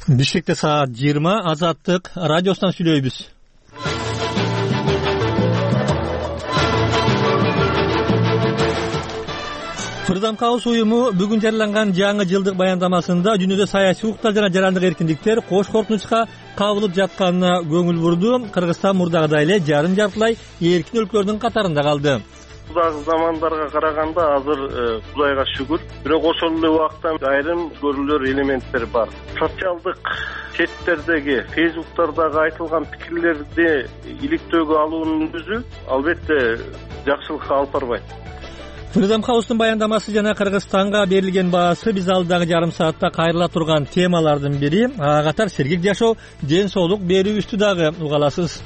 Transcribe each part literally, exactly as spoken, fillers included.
Бишкекте саат жыйырма. Азаттык радиосунан сүйлөйбүз. Freedom House уюму бүгүн жарыяланган жаңы жылдык баяндамасында дүйнөдө саясий укуктар жана жарандык эркиндиктер кош коркунучка кабылып жатканына көңүл бурду. Кыргызстан мурдагыдай эле жарым жартылай эркин өлкөлөрдүн катарында калды. Мурдагы замандарга караганда азыр Кудайга шүгүр, бирок ошол эле убакта айрым көрүлөр элементтер бар. Социалдык четтердеги, фейсбуктардагы айтылган пикирлерди иликтөөгө алуунун өзү албетте жакшылыкка алып барбайт. Freedom House'тун баяндамасы жана Кыргызстанга берилген баасы биз алдагы жарым саатта кайрыла турган темалардын бири. Ага катар сергек жашоо, ден соолук берүүбүздү дагы уга аласыз.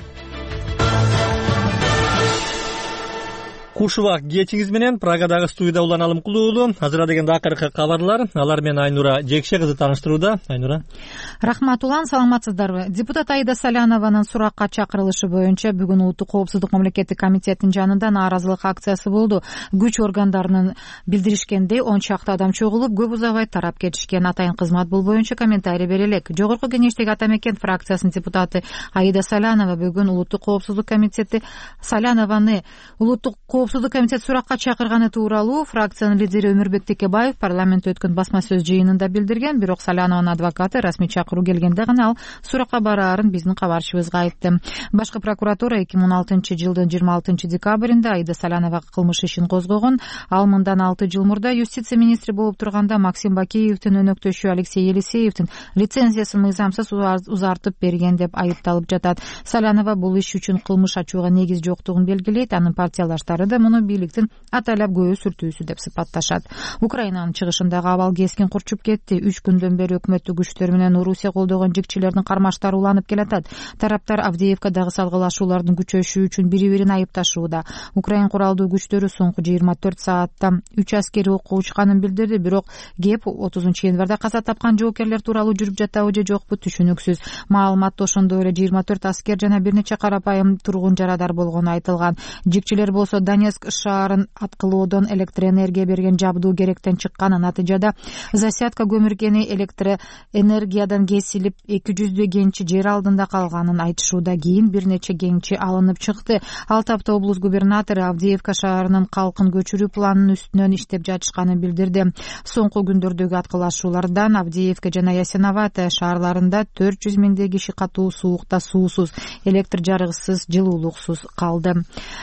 Куш убак кечиңиз менен Прагадагы студияда Улан Алымкулуулу. Азыр дегенде акыркы кабарлар. Алар менен Айнура Жекше кызы тааныштырууда. Айнура. Рахмат Улан, саламатсыздарбы? Депутат Аида Салянованын суракка чакырылышы боюнча бүгүн Улуттук коопсуздук мамлекеттик комитетинин жанында нааразылык акциясы болду. Күч органдарынын билдиришкендей он чакты адам чогулуп, көп узабай тарап кетишкен. Атайын кызмат бул боюнча комментарий бере элек. Жогорку кеңештеги Атамекен фракциясынын депутаты Аида Салянова бүгүн Улуттук коопсуздук комитети Салянованы Улуттук Коопсуздук комитет суракка чакырганы тууралуу фракциянын лидери Өмүрбек Текебаев парламентте өткөн басма сөз жыйынында билдирген, бирок Салянованын адвокаты расмий чакыруу келгенде гана ал суракка бараарын биздин кабарчыбызга айтты. Башкы прокуратура эки миң он алтынчы жылдын жыйырма алтынчы декабрында Аида Саляновага кылмыш ишин козгогон. Ал мындан алты жыл мурда юстиция министри болуп турганда Максим Бакиевдин өнөктөшү Алексей Елисеевдин лицензиясын мыйзамсыз узартып берген деп айыпталып жатат. Салянова бул иш үчүн кылмыш ачууга негиз жоктугун белгилейт. Анын партиялаштары да муну бийликтин атайлап көбү сүртүүсү деп сыпатташат. Украинанын чыгышындагы абал кескин курчуп кетти. Үч күндөн бери өкмөттүк күчтөр менен Орусия колдогон жигчилердин кармаштары уланып келатат. Тараптар Авдеевкадагы салгылашуулардын күчөшүшү үчүн бири-бирин айыпташууда. Украин куралдуу күчтөрү соңку жыйырма төрт саатта үч аскери окко учканын билдирди, бирок кеп отузунчу январда каза тапкан жоокерлер тууралуу жүрүп жатабы же жокпу түшүнүксүз. Маалыматта ошондой эле жыйырма төрт аскер жана бир нече карапайым тургун жарадар болгону айтылган. Жигчилер болсо Донецк шаарын аткылоодон электр энергия берген жабдуу керектен чыккан. Натыйжада Засядка көмүргени электр энергиядан кесилип эки жүздөй кенчи жер алдында калганын айтышууда. Кийин бир нече кенчи алынып чыкты. Ал тапта облус губернатору Авдеевка шаарынын калкын көчүрүү планынын үстүнөн иштеп жатышканын билдирди. Соңку күндөрдөгү аткылашуулардан Авдеевка жана Ясиновата шаарларында төрт жүз миңдей киши катуу суукта суусуз, электр жарыгысыз, жылуулуксуз калды.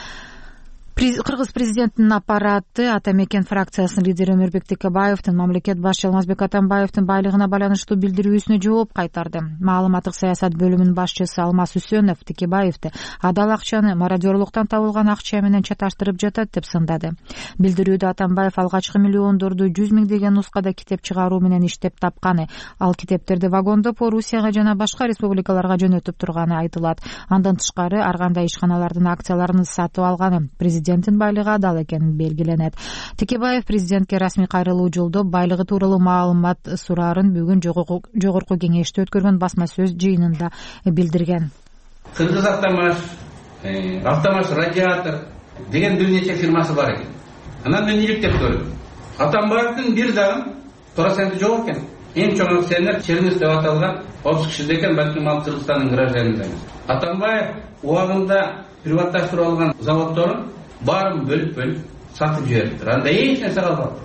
Кыргыз президентинин аппараты Атамекен фракциясынын лидери Өмүрбек Текебаевдин мамлекет башчысы Алмазбек Атамбаевдин байлыгына байланыштуу билдирүүсүнө жооп кайтарды. Маалыматтык саясат бөлүмүнүн башчысы Алмаз Үсөнов Текебаевди адал акчаны мародёрлуктан табылган акча менен чаташтырып жатат деп сындады. Билдирүүдө Атамбаев алгачкы миллиондорду жүз миңдеген нускада китеп чыгаруу менен иштеп тапканы, ал китептерди вагондоп Орусияга жана башка республикаларга жөнөтүп турганы айтылат. Андан тышкары ар кандай ишканалардын акцияларын сатып алганы, президенттин байлыгы адал экени белгиленет. Текебаев президентке расмий кайрылуу жолдоп байлыгы тууралуу маалымат сураарын бүгүн жогорку кеңеште өткөргөн басма сөз жыйынында билдирген. Кыргыз автомаш, автомаш радиатор деген бир нече фирмасы бар экен. Анан мен иликтеп көрдүм. Атамбаевдин бир дагы проценти жок экен. Эң чоң акционер Чернис деп аталган отуз киши экен, балким ал Кыргызстандын гражданында эмес. Атамбаев убагында приватташтырылган заводдорун баарын бөлүп-бөлүп сатып жибериптир. Анда эч нерсе калбапты.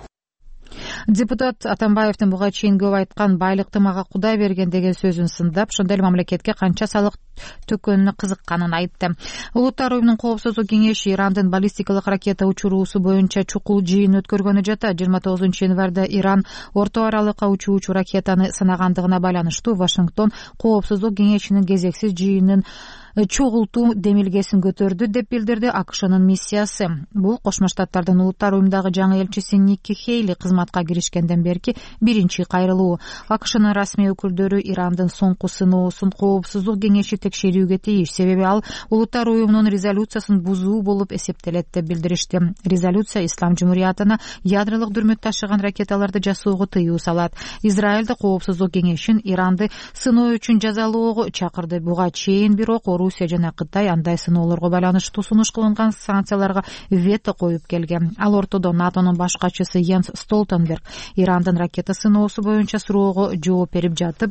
Депутат Атамбаевдин буга чейин көп айткан байлыкты мага Кудай берген деген сөзүн сындап, ошондой эле мамлекетке канча салык төккөнүнө кызыкканын айтты. Улуттар уюмунун коопсуздук кеңеши Ирандын баллистикалык ракета учуруусу боюнча чукул жыйын өткөргөнү жата. жыйырма тогузунчу январда Иран орто аралыкка учуучу ракетаны сынагандыгына байланыштуу Вашингтон коопсуздук кеңешинин кезексиз жыйынын чогултуу демилгесин көтөрдү деп билдирди АКШнын миссиясы. Бул Кошмо Штаттардын улуттар уюмундагы жаңы элчиси Никки Хейли кызматка киришкенден берки биринчи кайрылуу. АКШнын расмий өкүлдөрү Ирандын соңку сыноосун коопсуздук кеңеши текшерүүгө тийиш, себеби ал улуттар уюмунун резолюциясын бузуу болуп эсептелет деп билдиришти. Резолюция Ислам жумуриятына ядролук дүрмөт ташыган ракеталарды жасоого тыюу салат. Израиль да коопсуздук кеңешин Иранды сыноо үчүн жазалоого чакырды. Буга чейин бирок Орусия жана Кытай андай сыноолорго байланыштуу сунуш кылынган санкцияларга вето коюп келген. Ал ортодо НАТОнун баш катчысы Йенс Столтенберг Ирандын ракета сыноосу боюнча суроого жооп берип жатып,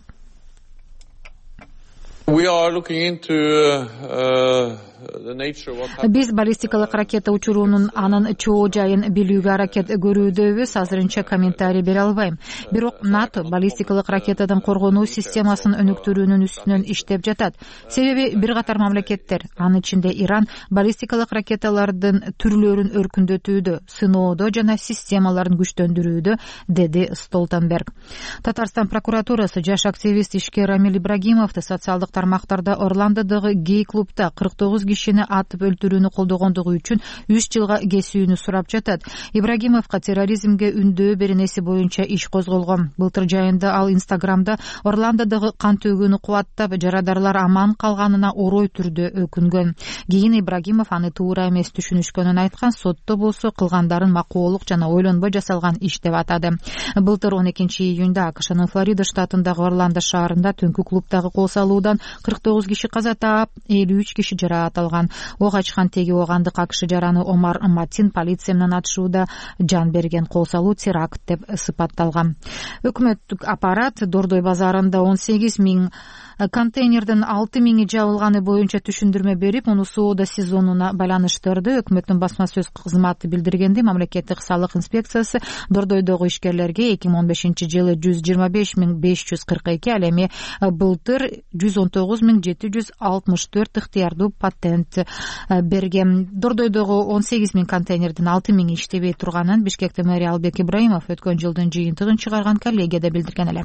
биз баллистикалык ракета учуруунун анын чоо жайын билүүгө аракет көрүүдөбүз. Азырынча комментарий бере албайм. Бирок НАТО баллистикалык ракетадан коргонуу системасын өнүктүрүүнүн үстүнөн иштеп жатат. Себеби бир катар мамлекеттер, анын ичинде Иран, баллистикалык ракеталардын түрлөрүн өркүндөтүүдө, сыноодо жана системаларын күчтөндүрүүдө, деди Столтенберг. Татарстан прокуратурасы жаш активист ишкер Рамиль Ибрагимовду социалдык тармактарда Орландодогу гей-клубда кырк тогуз кишини атып өлтүрүүнү колдогондугу үчүн үч жылга кесүүнү сурап жатат. Ибрагимовго терроризмге үндөө беренеси боюнча иш козголгон. Былтыр жайында ал Инстаграмда Орландодогу кан төгүүнү кубаттап, жарадарлар аман калганына орой түрдө өкүнгөн. Кийин Ибрагимов аны туура эмес түшүнүшкөнүн айткан, сотто болсо кылгандарын макулдук жана ойлонбой жасалган иш деп атады. Былтыр он экинчи июнда АКШнын Флорида штатындагы Орландо шаарында түнкү клубдагы кол салуудан кырк тогуз киши каза таап, элүү үч киши жараат алган. Ок ачкан теги огандык АКШ жараны Омар Матин полиция менен атышууда жан берген. Кол салуу теракт деп сыпатталган. Өкмөттүк аппарат Дордой базарында он сегиз миң контейнердин алты миңи жабылганы боюнча түшүндүрмө берип, муну соода сезонуна байланыштырды. Өкмөттүн басма сөз кызматы билдиргенде, мамлекеттик салык инспекциясы Дордойдогу ишкерлерге эки миң он бешинчи жылы жүз жыйырма беш миң беш жүз кырк эки, ал эми былтыр жүз он тогуз миң жети жүз алтымыш төрт ыктыярдуу патент берген. Дордойдогу он сегиз миң контейнердин алты миңи иштебей турганын Бишкекте мэрия Албек Ибраимов өткөн жылдын жыйынтыгын чыгарган коллегияда билдирген эле.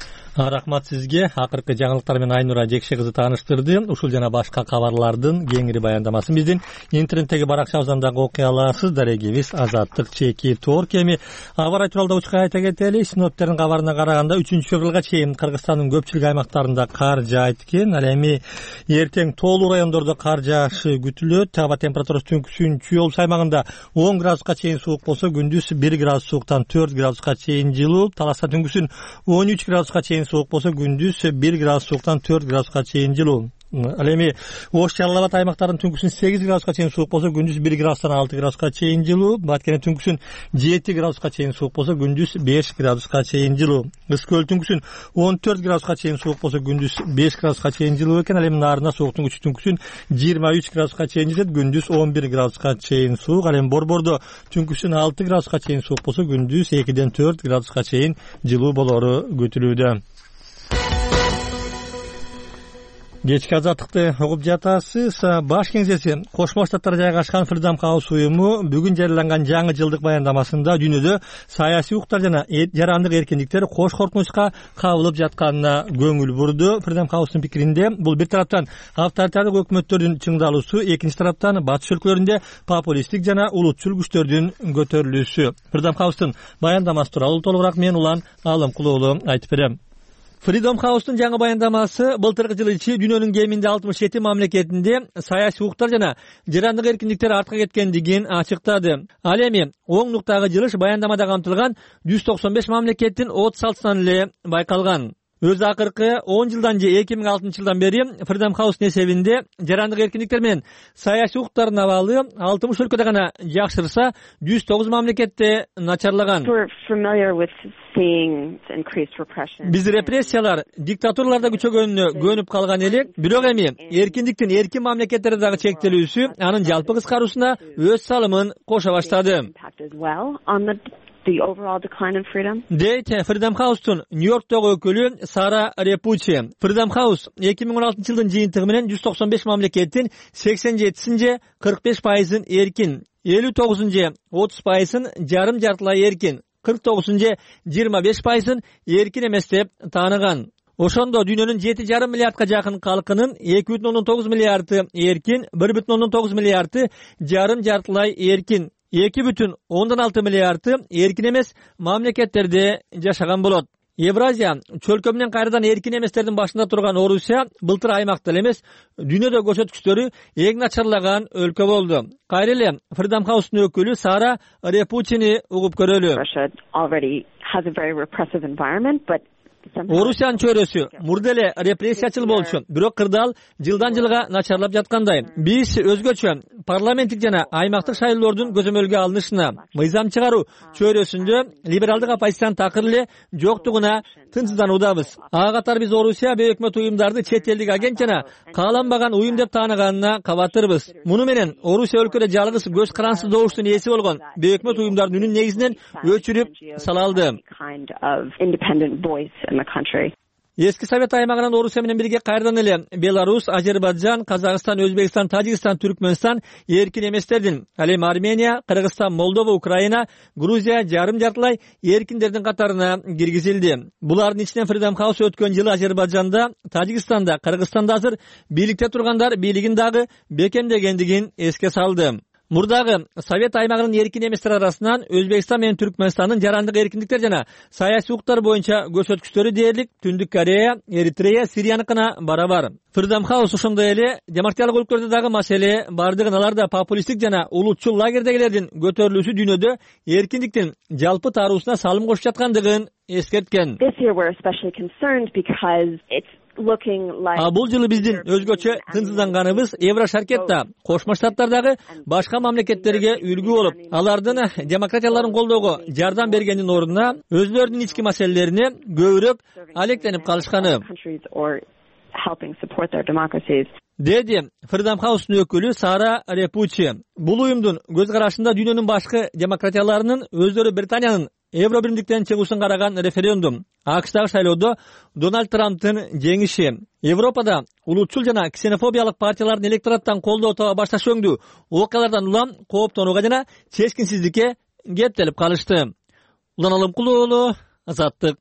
Рахмат сизге. Акыркы жаңылыктар менен Айнура Жекше кызы тааныштырды. Ушул жана башка кабарлардын кеңири баяндамасын биздин интернеттеги баракчабыздан дагы окуй аласыз. Дарегибиз Азаттык чеки Торк. Эми аба туралда учка айта кетели. Синоптиктердин кабарына караганда үчүнчү февралга чейин Кыргызстандын көпчүлүк аймактарында кар жаайт экен. Ал эми эртең тоолуу райондордо кар жаашы күтүлөт. Аба температурасы түнкүсүн Чүй облус аймагында он градуска чейин суук болсо, күндүз бир градус сууктан төрт градуска чейин жылуу. Таласта түнкүсүн он үч градуска чейин суук болсо, күндүз бир градус сууктан төрт градуска чейин жылуу. Ал эми Ош Жалал Абад аймактарынын түнкүсүн сегиз градуска чейин суук болсо, күндүз бир градустан алты градуска чейин жылуу. Баткенде түнкүсүн жети градуска чейин суук болсо, күндүз беш градуска чейин жылуу. Ыс көл түнкүсүн он төрт градуска чейин суук болсо, күндүз беш градуска чейин жылуу экен. Ал эми Нарында сууктун күчү түнкүсүн жыйырма үч градуска чейин жетет, күндүз он бир градуска чейин суук. Ал эми Борбордо түнкүсүн алты градуска чейин суук болсо, күндүз экиден төрт градуска чейин жылуу болору күтүлүүдө. Кечки азаттыкты угуп жатасыз. Баш кеңсеси Кошмо Штаттар жайгашкан Freedom House уюму бүгүн жарыяланган жаңы жылдык баяндамасында дүйнөдө саясий укуктар жана жарандык эркиндиктер кош коркунучка кабылып жатканына көңүл бурду. Freedom House'ун пикиринде бул бир тараптан авторитардык өкмөттөрдүн чыңдалуусу, экинчи тараптан батыш өлкөлөрүндө популисттик жана улутчул күчтөрдүн көтөрүлүүсү. Freedom House'ун баяндамасы тууралуу толугураак мен Улан Алымкулуулу айтып берем. Freedom House'ун жаңы баяндамасы былтыркы жылы ичи дүйнөнүн кеминде алтымыш жети мамлекетинде саясий укуктар жана жарандык эркиндиктер артка кеткендигин ачыктады. Ал эми оң нуктага жылыш баяндамада камтылган жүз токсон беш мамлекеттин отуз алтысынан эле байкалган. Өз акыркы он жылдан же эки миң алтынчы жылдан бери Freedom House'ун эсебинде жарандык эркиндиктер менен саясий укуктардын абалы алтымыш өлкөдө гана жакшырса, жүз тогуз мамлекетте начарлаган. Биз репрессиялар, диктатураларда күчөгөнүнө көнүп калган элек, бирок эми эркиндиктин эркин мамлекеттерде дагы чектелүүсү анын жалпы кыскаруусуна өз салымын кошо баштады. The overall decline in freedom. Дейт Freedom House'ун Нью-Йорктогу өкүлү Сара Репучи. Freedom House эки миң он алтынчы жылдын жыйынтыгы менен жүз токсон беш мамлекеттин сексен жетисин же кырк беш пайызын эркин, элүү тогузун же отуз пайызын жарым жартылай эркин, кырк тогузун же жыйырма беш пайызын эркин эмес деп тааныган. Ошондо дүйнөнүн жети жарым миллиардка жакын калкынын эки бүтүн ондон тогуз миллиарды эркин, бир бүтүн ондон тогуз миллиарды жарым жартылай эркин, эки бүтүн ондон алты миллиарды эркин эмес мамлекеттерде жашаган болот. Евразия чөлкө менен кайрадан эркин эместердин башында турган Орусия былтыр аймакта эмес, дүйнөдө көрсөткүчтөрү эң начарлаган өлкө болду. Кайра эле Freedom House'ун өкүлү Сара Репучини угуп көрөлү. Орусиянын чөйрөсү мурда эле репрессиячыл болчу, бирок кырдаал жылдан жылга начарлап жаткандай. Биз өзгөчө парламенттик жана аймактык шайлоолордун көзөмөлгө алынышына, мыйзам чыгаруу чөйрөсүндө либералдык оппозициянын такыр эле жоктугуна тынчсыздануудабыз. Ага катар биз Орусия бейөкмөт уюмдарды чет элдик агент жана кааланбаган уюм деп тааныганына кабатырбыз. Муну менен Орусия өлкөдө жалгыз көз карансыз добуштун ээси болгон бейөкмөт уюмдардын үнүн негизинен өчүрүп сала алды. Эски Совет аймагынан Орусия менен бирге кайрадан эле Беларусь, Азербайжан, Казакстан, Өзбекстан, Тажикстан, Түркмөнстан эркин эместердин, ал эми Армения, Кыргызстан, Молдова, Украина, Грузия жарым жартылай эркиндердин катарына киргизилди. Булардын ичинен Freedom House өткөн жылы Азербайжанда, Тажикстанда, Кыргызстанда азыр бийликте тургандар бийлигин дагы бекемдегендигин эске салды. Мурдагы Совет аймагынын эркин эместер арасынан Өзбекстан менен Түркмөнстандын жарандык эркиндиктер жана саясий укуктар боюнча көрсөткүчтөрү дээрлик Түндүк Корея, Эритрея, Сирияныкына барабар. Freedom House ошондой эле демократиялык өлкөлөрдө дагы маселе бардыгын, аларда популисттик жана улутчул лагердегилердин көтөрүлүүсү дүйнөдө эркиндиктин жалпы тааруусуна салым кошуп жаткандыгын эскерткен. А бул жылы биздин өзгөчө тынчсызданганыбыз Евро шаркетта Кошмо Штаттардагы башка мамлекеттерге үлгү болуп, алардын демократияларын колдоого жардам бергендин ордуна өзлөрүнүн ички маселелерине көбүрөөк алектенип калышканы, деди Freedom House'ун өкүлү Сара Репучи. Бул уюмдун көз карашында дүйнөнүн башкы демократияларынын өздөрү Британиянын Евро биримдиктен чыгуусун караган референдум, АКШдагы шайлоодо Дональд Трамптын жеңиши, Европада улутчул жана ксенофобиялык партиялардын электораттан колдоо таба башташ өңдүү окуялардан улам кооптонууга жана чечкинсиздикке кептелип калышты. Улан Алымкулуу уулу, Азаттык.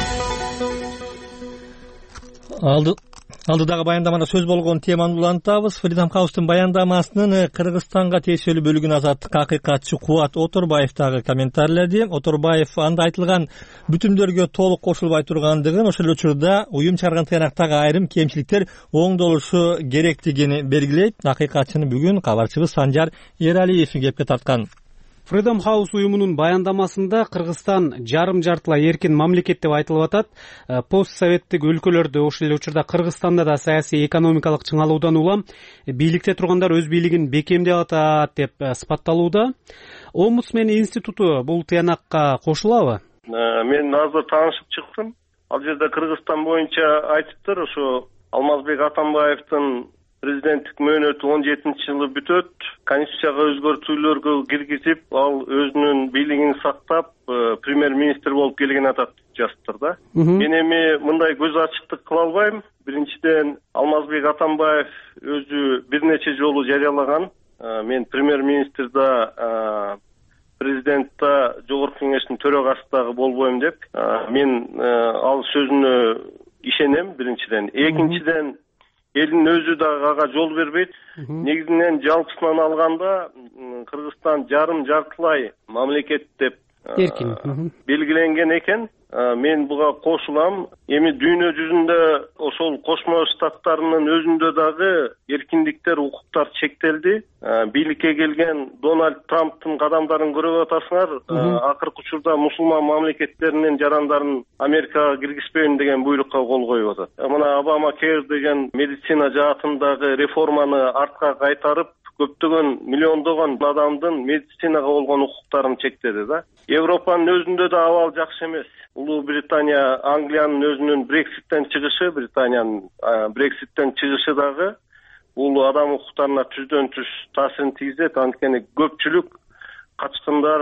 Алды Алдыдагы баяндамада сөз болгон теманы улантабыз. Freedom House'тун баяндамасынын Кыргызстанга тиешелүү бөлүгүн Азаттыкка акыйкатчы Кубат Оторбаев дагы комментарледи. Оторбаев анда айтылган бүтүмдөргө толук кошулбай тургандыгын, ошол эле учурда уюм чыгарган тыянактагы айрым кемчиликтер оңдолушу керектигин белгилейт. Акыйкатчыны бүгүн кабарчыбыз Санжар Эралиев кепке тарткан. Freedom House уюмунун баяндамасында Кыргызстан жарым жартылай эркин мамлекет деп айтылып атат. Постсоветтик өлкөлөрдө, ошол эле учурда Кыргызстанда да саясий экономикалык чыңалуудан улам бийликте тургандар өз бийлигин бекемдеп атат деп сыпатталууда. Омбудсмен институту бул тыянакка кошулабы? Мен азыр таанышып чыктым. Ал жерде Кыргызстан боюнча айтыптыр, ошо Алмазбек Атамбаевдин президенттик мөөнөтү он жетинчи жылы бүтөт. Конституцияга өзгөртүүлөргө киргизип, ал өзүнүн бийлигин сактап, премьер-министр болуп келген атат жазыптыр да. Мен эми мындай көз ачыктык кыла албайм. Биринчиден, Алмазбек Атамбаев өзү бир нече жолу жарыялаган. Мен премьер-министрда, президентта, жогорку кеңештин төрагасындагы болбойм деп. Мен ал сөзүнө ишенем, биринчиден. Экинчиден, элдин өзү дагы ага жол бербейт. Негизинен жалпысынан алганда Кыргызстан жарым жартылай мамлекет деп эркин белгиленген экен. Мен буга кошулам. Эми дүйнө жүзүндө ошол Кошмо Штаттарынын өзүндө дагы эркиндиктер, укуктар чектелди. Бийликке келген Дональд Трамптын кадамдарын көрүп атасыңар. Акыркы учурда мусулман мамлекеттеринин жарандарын Америкага киргизбейм деген буйрукка кол коюп атат. Мына Обама Кер деген медицина жаатындагы реформаны артка кайтарып, көптөгөн миллиондогон адамдын медицинага болгон укуктарын чектеди да. Европанын өзүндө да абал жакшы эмес. Улуу Британия, Англиянын өзүнүн Брекситтен чыгышы, Британиянын Брекситтен чыгышы дагы бул адам укуктарына түздөн түз таасирин тийгизет. Анткени көпчүлүк качкындар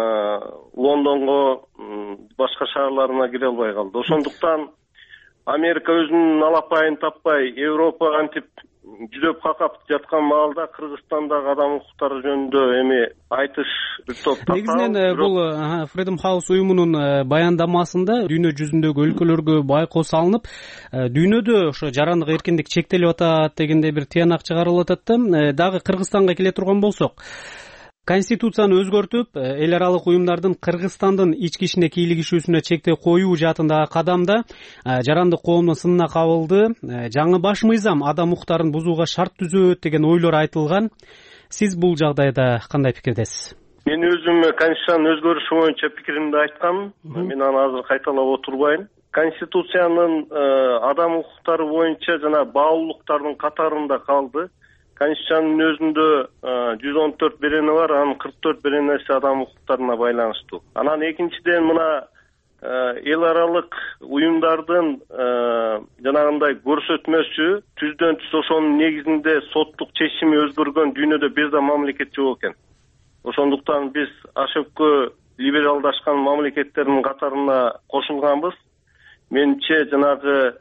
Лондонго, башка шаарларына кире албай калды. Ошондуктан Америка өзүнүн алапайын таппай, Европа антип жүдөп какап жаткан маалда Кыргызстандагы адам укуктары жөнүндө эми айтыш бир топ тапкан. Негизинен бул Freedom House уюмунун баяндамасында дүйнө жүзүндөгү өлкөлөргө байкоо салынып, дүйнөдө ошо жарандык эркиндик чектелип атат дегенде бир тыянак чыгарылып атат да. Дагы Кыргызстанга келе турган болсок, Конституцияны өзгөртүп, эл аралык уюмдардын Кыргызстандын ички ишине кийлигишүүсүнө чектөө коюу жаатындагы кадамда жарандык коомдун сынына кабылды. Жаңы баш мыйзам адам укуктарын бузууга шарт түзөт деген ойлор айтылган. Сиз бул жагдайда кандай пикирдесиз? Мен өзүм Конституциянын өзгөрүшү боюнча пикиримди айткам. Мен аны азыр кайталап отурбайм. Конституциянын адам укуктары боюнча жана баалуулуктардын катарында калды. Конституциянын өзүндө жүз он төрт берени бар, анын кырк төрт беренеси адам укуктарына байланыштуу. Анан экинчиден мына эл аралык уюмдардын жанагындай көрсөтмөсү түздөн түз ошонун негизинде соттук чечими өзгөргөн дүйнөдө бир да мамлекет жок экен. Ошондуктан биз ашөпкө либералдашкан мамлекеттердин катарына кошулганбыз. Менимче жанагы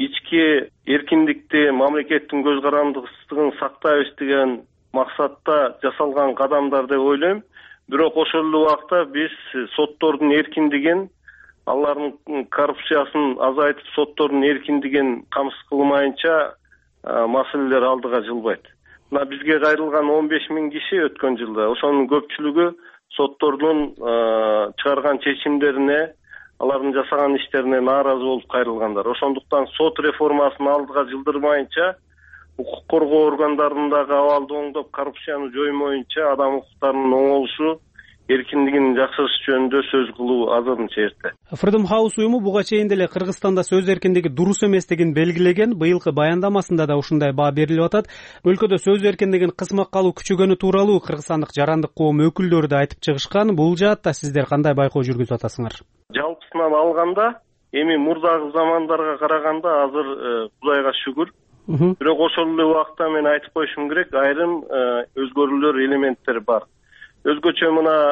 ички эркиндикти, мамлекеттин көз карандысыздыгын сактайбыз деген максатта жасалган кадамдар деп ойлойм. Бирок ошол эле убакта биз соттордун эркиндигин, алардын коррупциясын азайтып, соттордун эркиндигин камсыз кылмайынча маселелер алдыга жылбайт. Мына бизге кайрылган он беш миң киши өткөн жылда, ошонун көпчүлүгү соттордун чыгарган чечимдерине, алардын жасаган иштерине нааразы болуп кайрылгандар. Ошондуктан сот реформасын алдыга жылдырмайынча, укук коргоо органдарындагы абалды оңдоп, коррупцияны жоймоюнча адам укуктарынын оңолушу, эркиндигин жакшыртыш жөнүндө сөз кылуу азырынча эрте. Freedom House уюму буга чейин деле Кыргызстанда сөз эркиндиги дурус эместигин белгилеген. Быйылкы баяндамасында да ушундай баа берилип атат. Өлкөдө сөз эркиндигин кысмак калуу күчөгөнү тууралуу кыргызстандык жарандык коом өкүлдөрү да айтып чыгышкан. Бул жаатта сиздер кандай байкоо жүргүзүп атасыңар? Жалпысынан алганда, эми мурдагы замандарга караганда азыр Кудайга шүгүр. Бирок ошол эле убакта мен айтып коюшум керек, айрым өзгөрүүлөр элементтери бар. Өзгөчө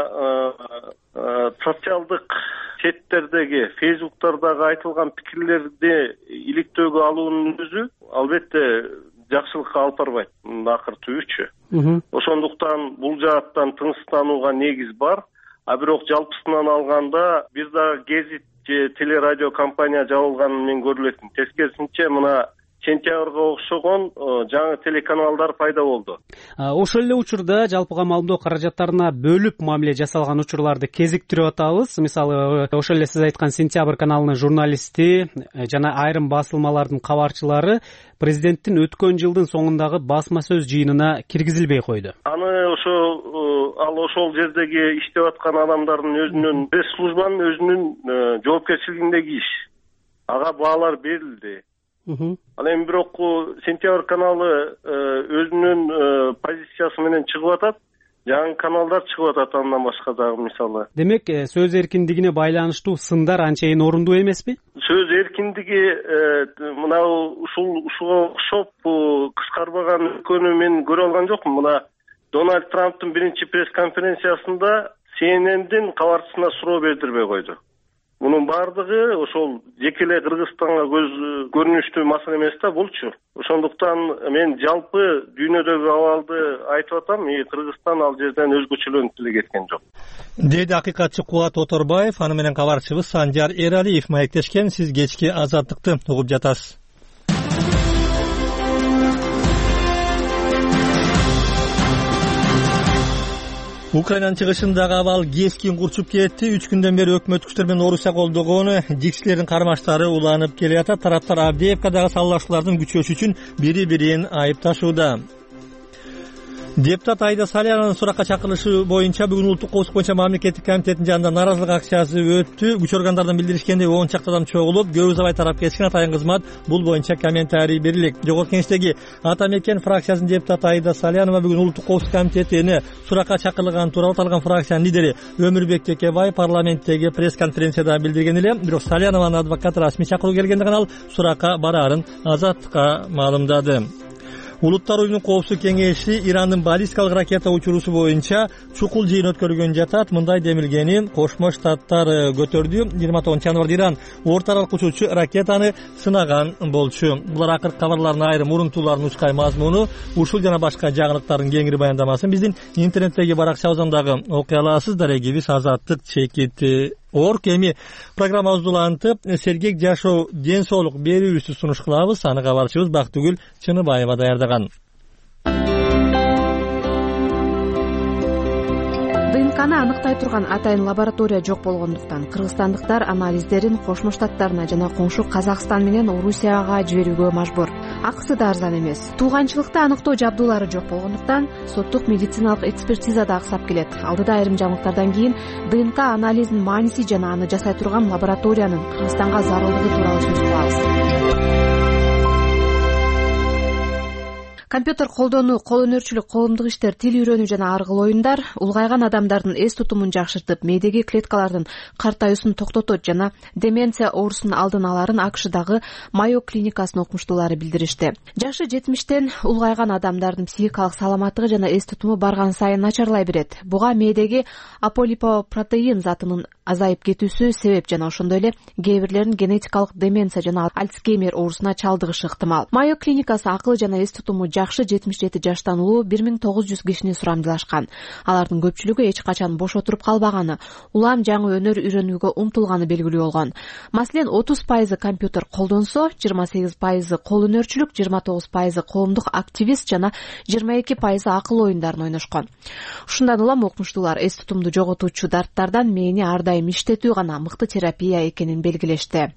мына социалдык четтердеги, фейсбуктардагы айтылган пикирлерди иликтөөгө алуунун өзү албетте жакшылыкка алып барбайт, акыр түбүчү. Ошондуктан бул жааттан тынчсызданууга негиз бар. А бирок жалпысынан алганда бир да гезит же телерадио компания жабылганын мен көрө элем. Тескерисинче мына сентябрга окшогон жаңы телеканалдар пайда болду. Ошол эле учурда жалпыга маалымдоо каражаттарына бөлүп мамиле жасалган учурларды кезиктирип атабыз. Мисалы, ошол эле сиз айткан Сентябрь каналынын журналисти жана айрым басылмалардын кабарчылары президенттин өткөн жылдын соңундагы басма сөз жыйынына киргизилбей койду. Аны ошо ал ошол жердеги иштеп аткан адамдардын өзүнүн, пресс-службанын өзүнүн жоопкерчилигиндеги иш. Ага баалар берилди. Ал эми бирок Сентябрь каналы өзүнүн позициясы менен чыгып атат, жаңы каналдар чыгып атат андан башка дагы мисалы. Демек, сөз эркиндигине байланыштуу сындар анчейин орундуу эмеспи? Сөз эркиндиги мына ушул ушуга окшоп кыскарбаган өлкөнү мен көрө алган жокмун. Мына Дональд Трамптын биринчи пресс-конференциясында Си Эн Эндин кабарчысына суроо бердирбей койду. Мунун бардыгы ошол жекелей Кыргызстанга көз көрүнүштүү маселе эмес да булчу. Ошондуктан мен жалпы дүйнөдөгү абалды айтып атам, Кыргызстан ал жерден өзгөчөлөнүп деле кеткен жок. Деди акыйкатчы Кубат Оторбаев, аны менен кабарчыбыз Санжар Эралиев маектешкен. Сиз кечки Азаттыкты угуп жатасыз. Украинанын чыгышындагы абал кескин курчуп кетти. Үч күндөн бери өкмөт күчтөр менен Орусия колдогон жиксилердин кармаштары уланып келе жатат. Тараптар Авдеевкадагы салыштуулардын күчөшү үчүн бири-бирин айыпташууда. Депутат Айда Салянованын суракка чакырылышы боюнча бүгүн улуттук коопсуздук боюнча мамлекеттик комитеттин жанында нааразылык акциясы өттү. Күч органдарынан билдиришкендей он чакты адам чогулуп, көбүзабай тарап кетишкен. Атайын кызмат бул боюнча комментарий берилет. Жогорку Кеңештеги Ата Мекен фракциясынын депутаты Айда Салянова бүгүн улуттук коопсуздук комитетине суракка чакырылган тууралуу аталган фракциянын лидери Өмүрбек Текебай парламенттеги пресс-конференцияда билдирген эле. Бирок Салянованын адвокаты расмий чакыруу келгендиктен ал суракка бараарын Азаттыкка маалымдады. Улуттар уюмунун коопсуздук кеңеши Ирандын баллистикалык ракета учуруусу боюнча чукул жыйын өткөргөн жатат. Мындай демилгени Кошмо Штаттар көтөрдү. жыйырма тогузунчу январда Иран орто аралык учуучу ракетаны сынаган болчу. Булар акыркы кабарлардын айрым урунтууларын учкай мазмуну, ушул жана башка жаңылыктардын кеңири баяндамасын биздин интернеттеги баракчабыздан дагы окуй аласыз. Дарегибиз Азаттык чекит орг. Эми программабызды улантып, сергек жашоо ден соолук берүүбүздү сунуш кылабыз. Аны кабарчыбыз Бактыгүл Чыныбаева даярдаган. ДНКны аныктай турган атайын лаборатория жок болгондуктан кыргызстандыктар анализдерин Кошмо Штаттарына жана коңшу Казакстан менен Орусияга жиберүүгө мажбур. акысы да арзан эмес. Тууганчылыкты аныктоо жабдуулары жок болгондуктан соттук медициналык экспертиза да аксап келет. Алдыда айрым жаңылыктардан кийин ДНК анализинин мааниси жана аны жасай турган лабораториянын Кыргызстанга зарылдыгы тууралуу сөз кылабыз. Компьютер колдонуу, кол өнөрчүлүк, коомдук иштер, тил үйрөнүү жана ар кыл оюндар улгайган адамдардын эс тутумун жакшыртып, мээдеги клеткалардын картаюусун токтотот жана деменция оорусунун алдын аларын АКШдагы Майо клиникасынын окумуштуулары билдиришти. Жашы жетимиштен улгайган адамдардын психикалык саламаттыгы жана эс тутуму барган сайын начарлай берет. Буга мээдеги аполипопротеин затынын азайып кетүүсү себеп жана ошондой эле кээ бирлерин генетикалык деменция жана Альцгеймер оорусуна чалдыгышы ыктымал. Майо клиникасы акыл жана эс тутуму жакшы жетимиш жети жаштан улуу бир миң тогуз жүз кишини сурамдылашкан. Алардын көпчүлүгү эч качан бош отуруп калбаганы, улам жаңы өнөр үйрөнүүгө умтулганы белгилүү болгон. Маселен, отуз пайызы компьютер колдонсо, жыйырма сегиз пайызы кол өнөрчүлүк, жыйырма тогуз пайызы коомдук активист жана жыйырма эки пайызы акыл оюндарын ойношкон. Ушундан улам окумуштуулар эс тутумду жоготуучу дарттардан мээни ар дайым иштетүү гана мыкты терапия экенин белгилешти.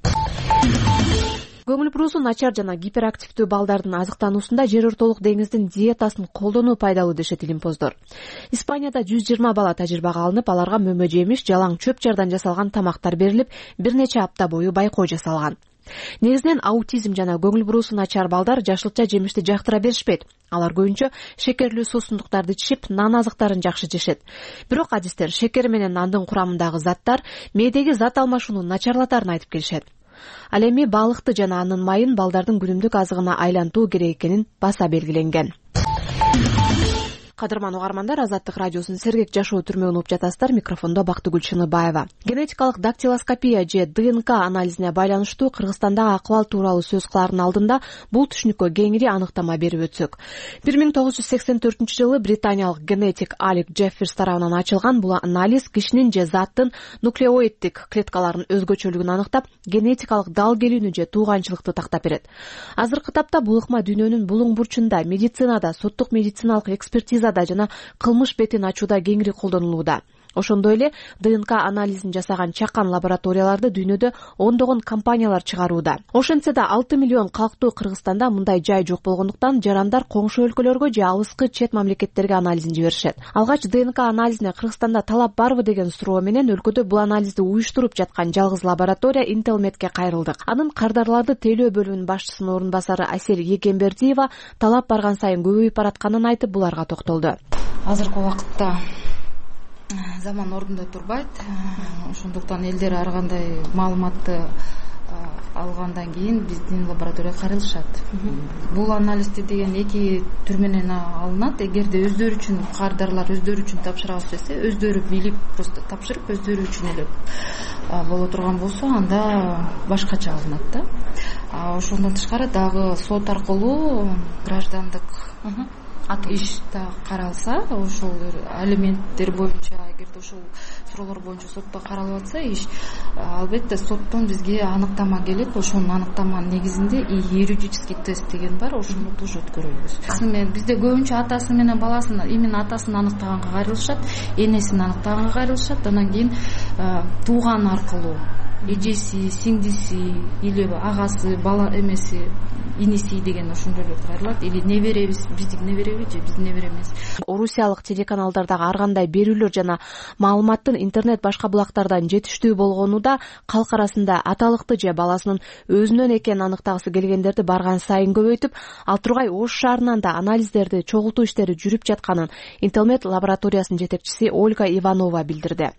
Көңүл бурусу начар жана гиперактивдүү балдардын азыктануусунда жер ортолук деңиздин диетасын колдонуу пайдалуу дешет илимпоздор. Испанияда жүз жыйырма бала тажрыйбага алынып, аларга мөмө жемиш, жалаң чөп жардан жасалган тамактар берилип, бир нече апта бою байкоо жасалган. Негизинен аутизм жана көңүл бурусу начар балдар жашылча жемишти жактыра беришпейт. Алар көбүнчө шекерлүү суусундуктарды ичишип, нан азыктарын жакшы жешет. Бирок адистер шекер менен нандын курамындагы заттар мээдеги зат алмашууну начарлатарын айтып келишет. Ал эми балыкты жана анын майын балдардын күнүмдүк азыгына айлантуу керек экенин баса белгиленген. Кадырман угармандар, Азаттык радиосунун сергек жашоо түрмө угуп жатасыздар. Микрофондо Бактыгүл Чыныбаева. Генетикалык дактилоскопия же ДНК анализине байланыштуу Кыргызстандагы акыбал тууралуу сөз кылаардын алдында бул түшүнүккө кеңири аныктама берип өтсөк. бир миң тогуз жүз сексен төртүнчү жылы британиялык генетик Алек Джефферс тарабынан ачылган бул анализ кишинин же заттын нуклеоиддик клеткаларынын өзгөчөлүгүн аныктап, генетикалык дал келүүнү же тууганчылыкты тактап берет. Азыркы тапта бул ыкма дүйнөнүн булуң бурчунда, медицинада, соттук медициналык экспертиза жана кылмыш бетин ачууда кеңири колдонулууда. Ошондой эле ДНК анализин жасаган чакан лабораторияларды дүйнөдө ондогон компаниялар чыгарууда. Ошентсе да алты миллион калктуу Кыргызстанда мындай жай жок болгондуктан жарандар коңшу өлкөлөргө же алыскы чет мамлекеттерге анализин жиберишет. Алгач ДНК анализине Кыргызстанда талап барбы деген суроо менен өлкөдө бул анализди уюштуруп жаткан жалгыз лаборатория Интелмедке кайрылдык. Анын кардарларды тейлөө бөлүмүнүн башчысынын орун басары Асель Егембердиева талап барган сайын көбөйүп баратканын айтып, буларга токтолду. Азыркы убакытта заман ордунда турбайт. Ошондуктан элдер ар кандай маалыматты алгандан кийин биздин лабораторияга кайрылышат. Бул анализди деген эки түр менен алынат. Эгерде өздөрү үчүн кардарлар өздөрү үчүн тапшырабыз десе, өздөрү билип просто тапшырып өздөрү үчүн эле боло турган болсо, анда башкача алынат да. Ошондон тышкары дагы сот аркылуу граждандык иш да каралса, ошол алименттер боюнча, эгерде ошол суроолор боюнча сотто каралып атса иш, албетте соттон бизге аныктама келип, ошонун аныктаманын негизинде юридический тест деген бар, ошону тоже өткөрөбүз. Бизде көбүнчө атасы менен баласын, именно атасын аныктаганга кайрылышат, энесин аныктаганга кайрылышат, анан кийин тууган аркылуу эжеси, сиңдиси или агасы, бала эмеси, иниси деген ошондой кайрылат, или неберебиз, биздики небереби же биздин небере эмес. Орусиялык телеканалдардагы ар кандай берүүлөр жана маалыматтын интернет башка булактардан жетиштүү болгону да калк арасында аталыкты же баласынын өзүнөн экенин аныктагысы келгендерди барган сайын көбөйтүп, ал тургай Ош шаарынан да анализдерди чогултуу иштери жүрүп жатканын Интелмед лабораториясынын жетекчиси Ольга Иванова билдирди.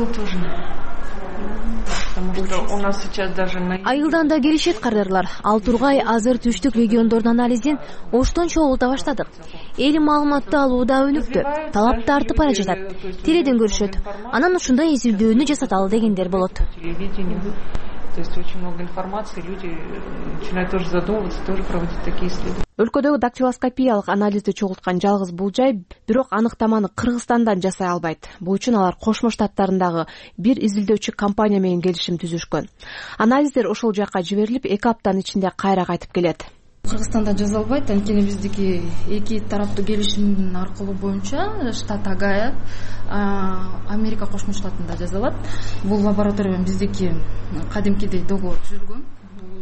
Айылдан да келишет кардарлар. Ал тургай азыр түштүк региондордун анализин Оштон чогулта баштадык. Эл маалыматты алууда өнүктү. Талапты артып бара жатат. Теледен көрүшөт. Анан ушундай изилдөөнү жасаталы дегендер болот. То есть очень много информации, люди начинают тоже задумываться, тоже проводить такие исследования. Өлкөдөгү дактилоскопиялык анализди чогулткан жалгыз бул жай, бирок аныктаманы Кыргызстандан жасай албайт. Бул үчүн алар Кошмо Штаттарындагы бир изилдөөчү компания менен келишим түзүшкөн. Анализдер ошол жакка жиберилип, эки аптанын ичинде кайра кайтып келет. Кыргызстанда жазалбайт, анткени биздики эки тараптуу келишимдин аркылуу боюнча штат Агая, Америка Кошмо Штатында жазалат. Бул лаборатория менен биздики кадимкидей договор түзүлгөн.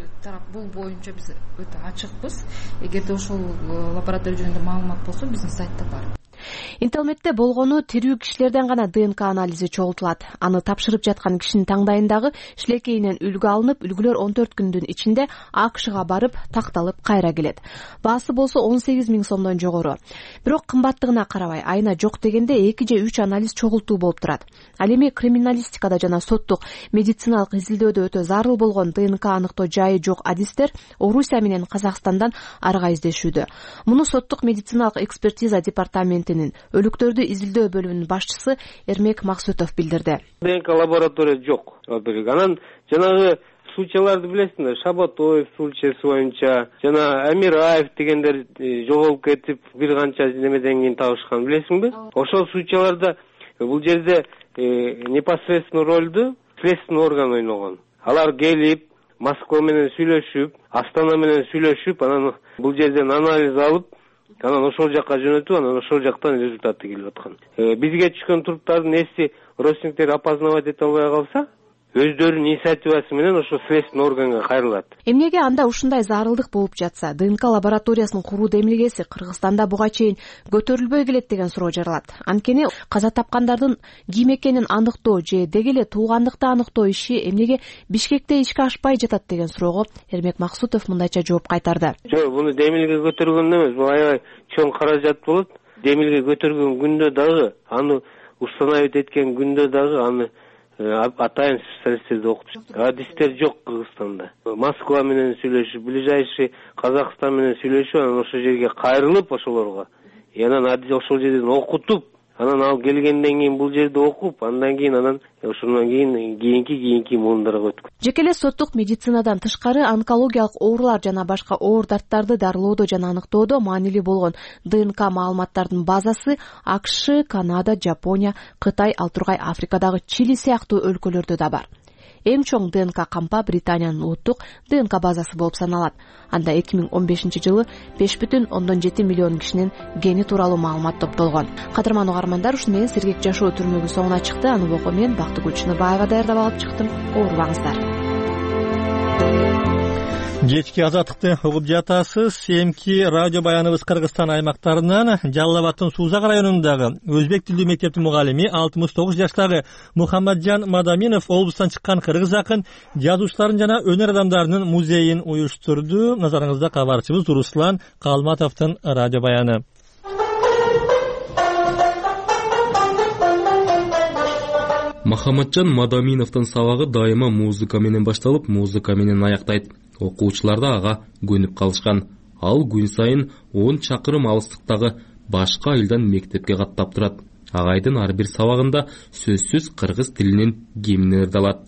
тарап бул боюнча биз өтө ачыкпыз. Эгерде ошол лаборатория жөнүндө маалымат болсо биздин сайтта бар. Интернетте болгону тирүү кишилерден гана ДНК анализи чогултулат. Аны тапшырып жаткан кишинин таңдайындагы шилекейинен үлгү алынып, үлгүлөр он төрт күндүн ичинде АКШга барып такталып кайра келет. Баасы болсо он сегиз миң сомдон жогору. Бирок кымбаттыгына карабай, айына жок дегенде эки же үч анализ чогултуу болуп турат. Ал эми криминалистикада жана соттук медициналык изилдөөдө өтө зарыл болгон ДНК аныктоо жайы жок адистер Орусия менен Казакстандан арга издешүүдө. Муну соттук медициналык экспертиза департаментинин өлүктөрдү изилдөө бөлүмүнүн башчысы Эрмек Максутов билдирди. ДНК лаборатория жок. Анан жанагы случайларды билесиңер, Шабатоев случайсы боюнча, жана Амираев дегендер жоголуп кетип, бир канча немеден кийин табышкан, билесиңби? Ошол случайларда бул жерде непосредственно ролду следственный орган ойногон. Алар келип, Москва менен сүйлөшүп, Астана менен сүйлөшүп, анан бул жерден анализ алып, анан ошол жакка жөнөтүп, анан ошол жактан результаты келип аткан. Бизге түшкөн туруктардын эси родственниктер опознавать эте албай калса, өздөрүнүн инициативасы менен ошо следственный органга кайрылат. Эмнеге анда ушундай зарылдык болуп жатса, ДНК лабораториясын куруу демилгеси Кыргызстанда буга чейин көтөрүлбөй келет деген суроо жаралат. Анткени каза тапкандардын ким экенин аныктоо же деги эле туугандыкты аныктоо иши эмнеге Бишкекте ишке ашпай жатат деген суроого Эрмек Максутов мындайча жооп кайтарды. Жок, буну демилге көтөргөн эмес, бул аябай чоң каражат болот. Демилге көтөргөн күндө дагы, аны установить эткен күндө дагы аны атайын специалисттерди окутуш. Адистер жок Кыргызстанда. Москва менен сүйлөшүп, ближайший Казакстан менен сүйлөшүп, анан ошол жерге кайрылып ошолорго. Анан адис ошол жерден окутуп, анан ал келгенден кийин бул жерде окуп, андан кийин анан ошондон кийин кийинки кийинки муундарга өткөн. Жеке эле соттук медицинадан тышкары онкологиялык оорулар жана башка оор дарттарды дарылоодо жана аныктоодо маанилүү болгон ДНК маалыматтардын базасы АКШ, Канада, Жапония, Кытай, ал тургай Африкадагы Чили сыяктуу өлкөлөрдө да бар. Эң чоң ДНК кампа Британиянын улуттук ДНК базасы болуп саналат. Анда эки миң он бешинчи жылы беш бүтүн ондон жети миллион кишинин гени тууралуу маалымат топтолгон. Кадырман угармандар, ушуну менен сергек жашоо түрмөгү соңуна чыкты. Аны окуу мен Бактыгүл Чыныбаева даярдап алып чыктым. Оорубаңыздар. Кечки азаттыкты угуп жатасыз. Эмки радио баяныбыз Кыргызстан аймактарынан Жалал Абаддын Суузак районундагы өзбек тилдүү мектептин мугалими алтымыш тогуз жаштагы Мухаммаджан Мадаминов облустан чыккан кыргыз акын, жазуучулардын жана өнөр адамдарынын музейин уюштурду. Назарыңызда кабарчыбыз Руслан Калматовдун радио баяны. Мухаммаджан Мадаминовдун сабагы дайыма музыка менен башталып, музыка менен аяктайт. Окуучулар да ага көнүп калышкан. Ал күн сайын он чакырым алыстыктагы башка айылдан мектепке каттап турат. Агайдын ар бир сабагында сөзсүз кыргыз тилинин гимни ырдалат.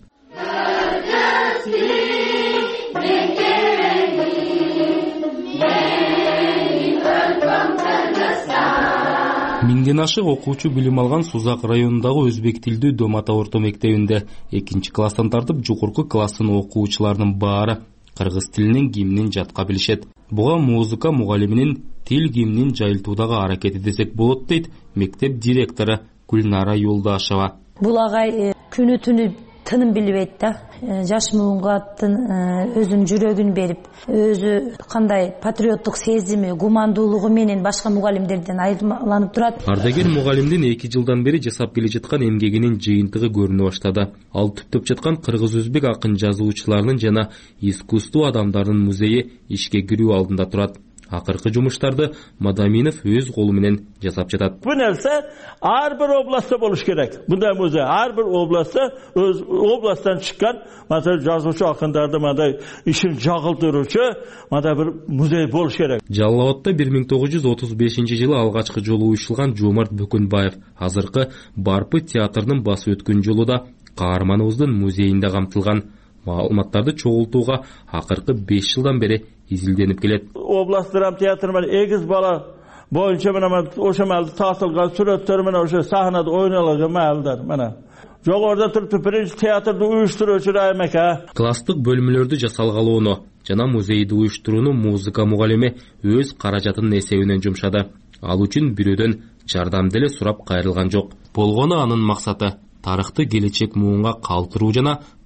Миңден ашык окуучу билим алган Сузак районундагы өзбек тилдүү Дом ата орто мектебинде экинчи класстан тартып жогорку класстын окуучуларынын баары кыргыз тилинин гимнин жатка билишет. Буга музыка мугалиминин тил гимнин жайылтуудагы аракети десек болот дейт мектеп директору Гүлнара Юлдашева. Бул агай күнү түнү тыным билбейт да. Жаш муунга өзүнүн жүрөгүн берип, өзү кандай патриоттук сезими, гумандуулугу менен башка мугалимдерден айырмаланып турат. Ардагер мугалимдин эки жылдан бери жасап келе жаткан эмгегинин жыйынтыгы көрүнө баштады. Ал түптөп жаткан кыргыз-өзбек акын жазуучуларынын жана искусство адамдарынын музейи ишке кирүү алдында турат. Акыркы жумуштарды Мадаминов өз колу менен жасап жатат. Бу нерсе ар бир областта болуш керек. Мындай музей ар бир областта өз областтан чыккан, мисалы жазуучу акындарды мындай ишин жагылдыруучу мындай бир музей болуш керек. Жалал Абадта бир миң тогуз жүз отуз бешинчи жылы алгачкы жолу уюштурулган Жомарт Бөкөнбаев азыркы Барпы театрынын басы өткөн жолу да каарманыбыздын музейинде камтылган. Маалыматтарды чогултууга акыркы беш жылдан бери изилденип келет. Област драм театры эгиз бала боюнча мына ошо маалда тартылган сүрөттөр менен ошо сахнада ойнолгон маалдар мына. Жогоруда туруп биринчи театрды уюштуруучу Райым ака. Класстык бөлмөлөрдү жасалгалоону жана музейди уюштурууну музыка мугалими өз каражатынын эсебинен жумшады. Ал үчүн бирөөдөн жардам деле сурап кайрылган жок. Болгону анын максаты тарыхты келечек муунга калтыруу жана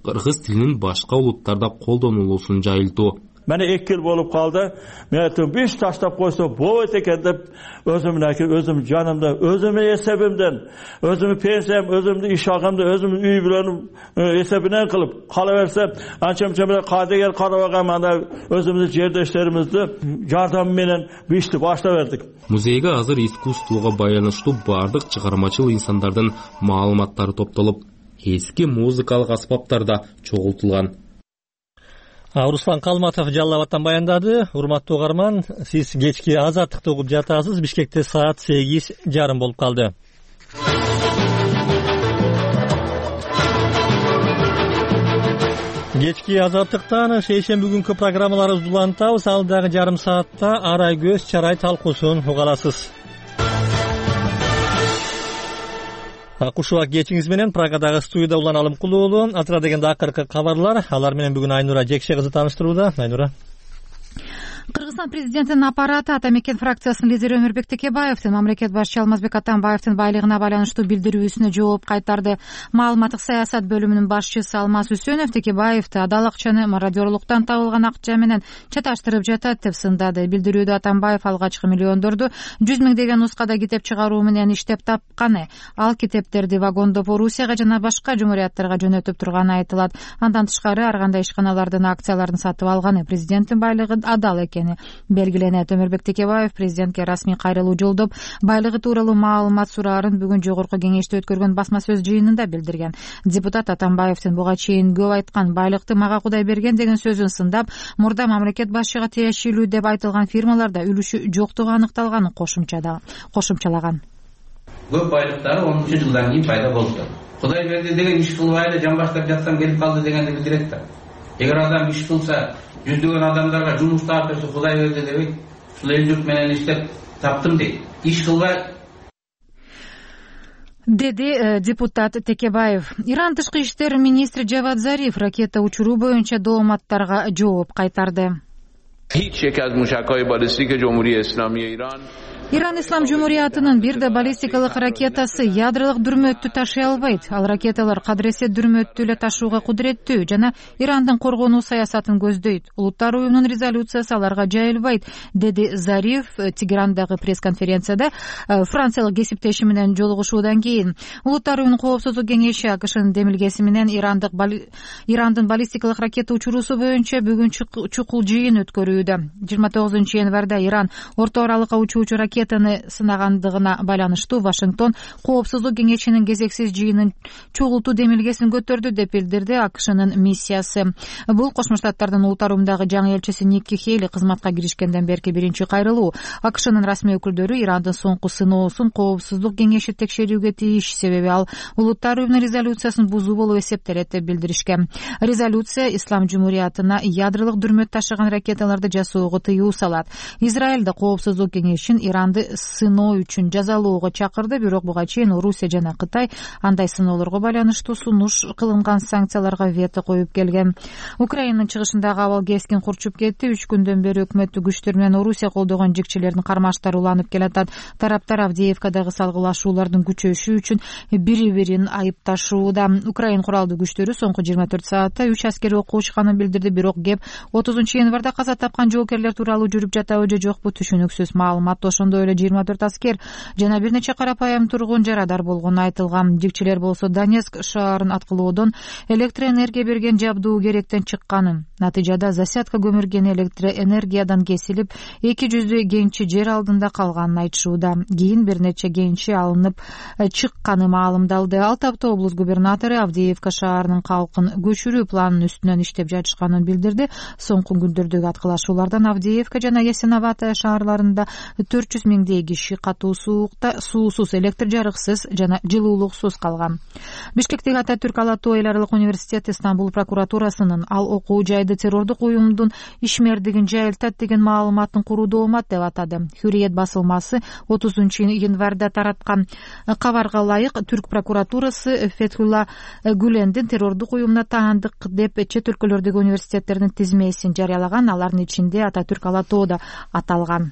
кыргыз тилинин башка улуттарда колдонулуусун жайылтуу. Mene iki yıl bolup kaldı. Meğetim bir taşlap koysa boğut eken de özümdeki, özüm canımda, özümü esebimden, özümü pensem, özümü işağımda, özümü üyübülerim esebine kılıp kalıversem, ançamçamda kadeger karavağamanda özümüzü yerdeşlerimizde yardımıyla bir işti başlaverdik. Muzeyge hazır искусствоға байланыштуу бардык чыгармачыл инсандардын маалыматтары топтолуп, эски музыкалык аспаптар да чогултулган. Руслан Калматов Жалал Абадтан баяндады. Урматтуу угарман, сиз кечки Азаттыкты угуп жатасыз. Бишкекте саат сегиз жарым болуп калды. Кечки Азаттыктан шейшемби күнкү программаларыбызды улантабыз. Алдагы жарым саатта Арай көз чарай талкуусун уга аласыз. Кушубак кечиңиз менен Прагадагы студияда Улан Алымкулуу уулу. Атыра дегенде акыркы кабарлар. Алар менен бүгүн Айнура Жекше кызы тааныштырууда. Айнура. Кыргызстан президентинин аппараты Ата мекен фракциясынын лидери Өмүрбек Текебаевдин мамлекет башчысы Алмазбек Атамбаевдин байлыгына байланыштуу билдирүүсүнө жооп кайтарды. Маалыматтык саясат бөлүмүнүн башчысы Алмаз Үсөнов Текебаевди адал акчаны мародёрлуктан табылган акча менен чаташтырып жатат деп сындады. Билдирүүдө Атамбаев алгачкы миллиондорду жүз миңдеген нускада китеп чыгаруу менен иштеп тапканы, ал китептерди вагондоп Орусияга жана башка жумурияттарга жөнөтүп турганы айтылат. Андан тышкары ар кандай ишканалардын акцияларын сатып алганы, президенттин байлыгы адал экени белгиленет. Өмүрбек Текебаев президентке расмий кайрылуу жолдоп, байлыгы тууралуу маалымат сураарын бүгүн жогорку кеңеште өткөргөн басма сөз жыйынында билдирген. Депутат Атамбаевдин буга чейин көп айткан байлыкты мага Кудай берген деген сөзүн сындап, мурда мамлекет башчыга тиешелүү деп айтылган фирмаларда үлүшү жоктугу аныкталганын кошумчалаган. Көп байлыктары онунчу жылдан кийин пайда болду. Кудай берди деген иш кылбай эле жан баштап жатсам келип калды дегенди билдирет да. Эгер адам иш кылса, жүздөгөн адамдарга жумуш таптырса Кудай берди дебейт. Ушул эл журт менен иштеп таптым дейт. Иш кылбай деди депутат Текебаев. Иран тышкы иштер министри Жавад Зариф ракета учуруу боюнча дооматтарга жооп кайтарды. Иран Ислам Жумуриятынын бир да баллистикалык ракетасы ядролук дүрмөттү ташый албайт. Ал ракеталар кадыресе дүрмөттү эле ташууга кудуреттүү жана Ирандын коргонуу саясатын көздөйт. Улуттар уюмунун резолюциясы аларга жайылбайт, деди Зариф Тегерандагы пресс-конференцияда франциялык кесиптеши менен жолугушуудан кийин. Улуттар уюмунун коопсуздук кеңеши АКШнын демилгеси менен Ирандык Ирандын баллистикалык ракета учуруусу боюнча бүгүн чукул жыйын өткөрүүдө. жыйырма тогузунчу январда Иран орто аралыкка учуучу ракетаны сынагандыгына байланыштуу Вашингтон коопсуздук кеңешинин кезексиз жыйынын чогултуу демилгесин көтөрдү деп билдирди АКШнын миссиясы. Бул Кошмо Штаттардын улуттар уюмундагы жаңы элчиси Никки Хейли кызматка киришкенден берки биринчи кайрылуу. АКШнын расмий өкүлдөрү Ирандын соңку сыноосун коопсуздук кеңеши текшерүүгө тийиш, себеби ал улуттар уюмунун резолюциясын бузуу болуп эсептелет деп билдиришкен. Резолюция Ислам Жумуриятына ядролук дүрмөт ташыган ракеталарды жасоого тыюу салат. Израиль да коопсуздук кеңешин Иранды сыноо үчүн жазалоого чакырды, бирок буга чейин Орусия жана Кытай андай сыноолорго байланыштуу сунуш кылынган санкцияларга вето коюп келген. Украинанын чыгышындагы абал кескин курчуп кетти. үч күндөн бери өкмөттүк күчтөр менен Орусия колдогон жикчилердин кармаштары уланып келатат. Тараптар Авдеевкадагы салгылашуулардын күчөшү үчүн бири-бирин айыпташууда. Украин куралдуу күчтөрү соңку жыйырма төрт саатта үч аскери окко учканын билдирди, бирок кеп отузунчу январда каза тапкан жоокерлер тууралуу жүрүп жатабы же жокпу түшүнүксүз. Маалымат ошондой эле жыйырма төрт аскер жана бир нече карапайым тургун жарадар болгону айтылган. Жикчилер болсо Донецк шаарын аткылоодон электр энергия берген жабдуу керектен чыкканын, натыйжада засядка көмүрген электр энергиядан кесилип эки жүздөй кенчи жер алдында калганын айтышууда. Кийин бир нече кенчи алынып чыкканы маалымдалды. Ал тапта облус губернатору Авдеевка шаарынын калкын көчүрүү планынын үстүнөн иштеп жатышканын билдирди. Соңку күндөрдөгү аткылашуулардан Авдеевка жана Ясиноватая шаарларында төрт жүз миңдей киши катуу суукта, суусуз, электр жарыксыз жана жылуулуксуз калган. Бишкектеги Ататүрк ала тоо эл аралык университети Стамбул прокуратурасынын ал окуу жайды террордук уюмдун ишмердигин жайылтат деген маалыматын куруу доомат деп атады. Hürriyet басылмасы отузунчу январда тараткан кабарга ылайык Түрк прокуратурасы Фетхулла Гүлендин террордук уюмуна таандык деп чет өлкөлөрдөгү университеттердин тизмесин жарыялаган. Алардын ичинде Ататүрк ала тоо да аталган.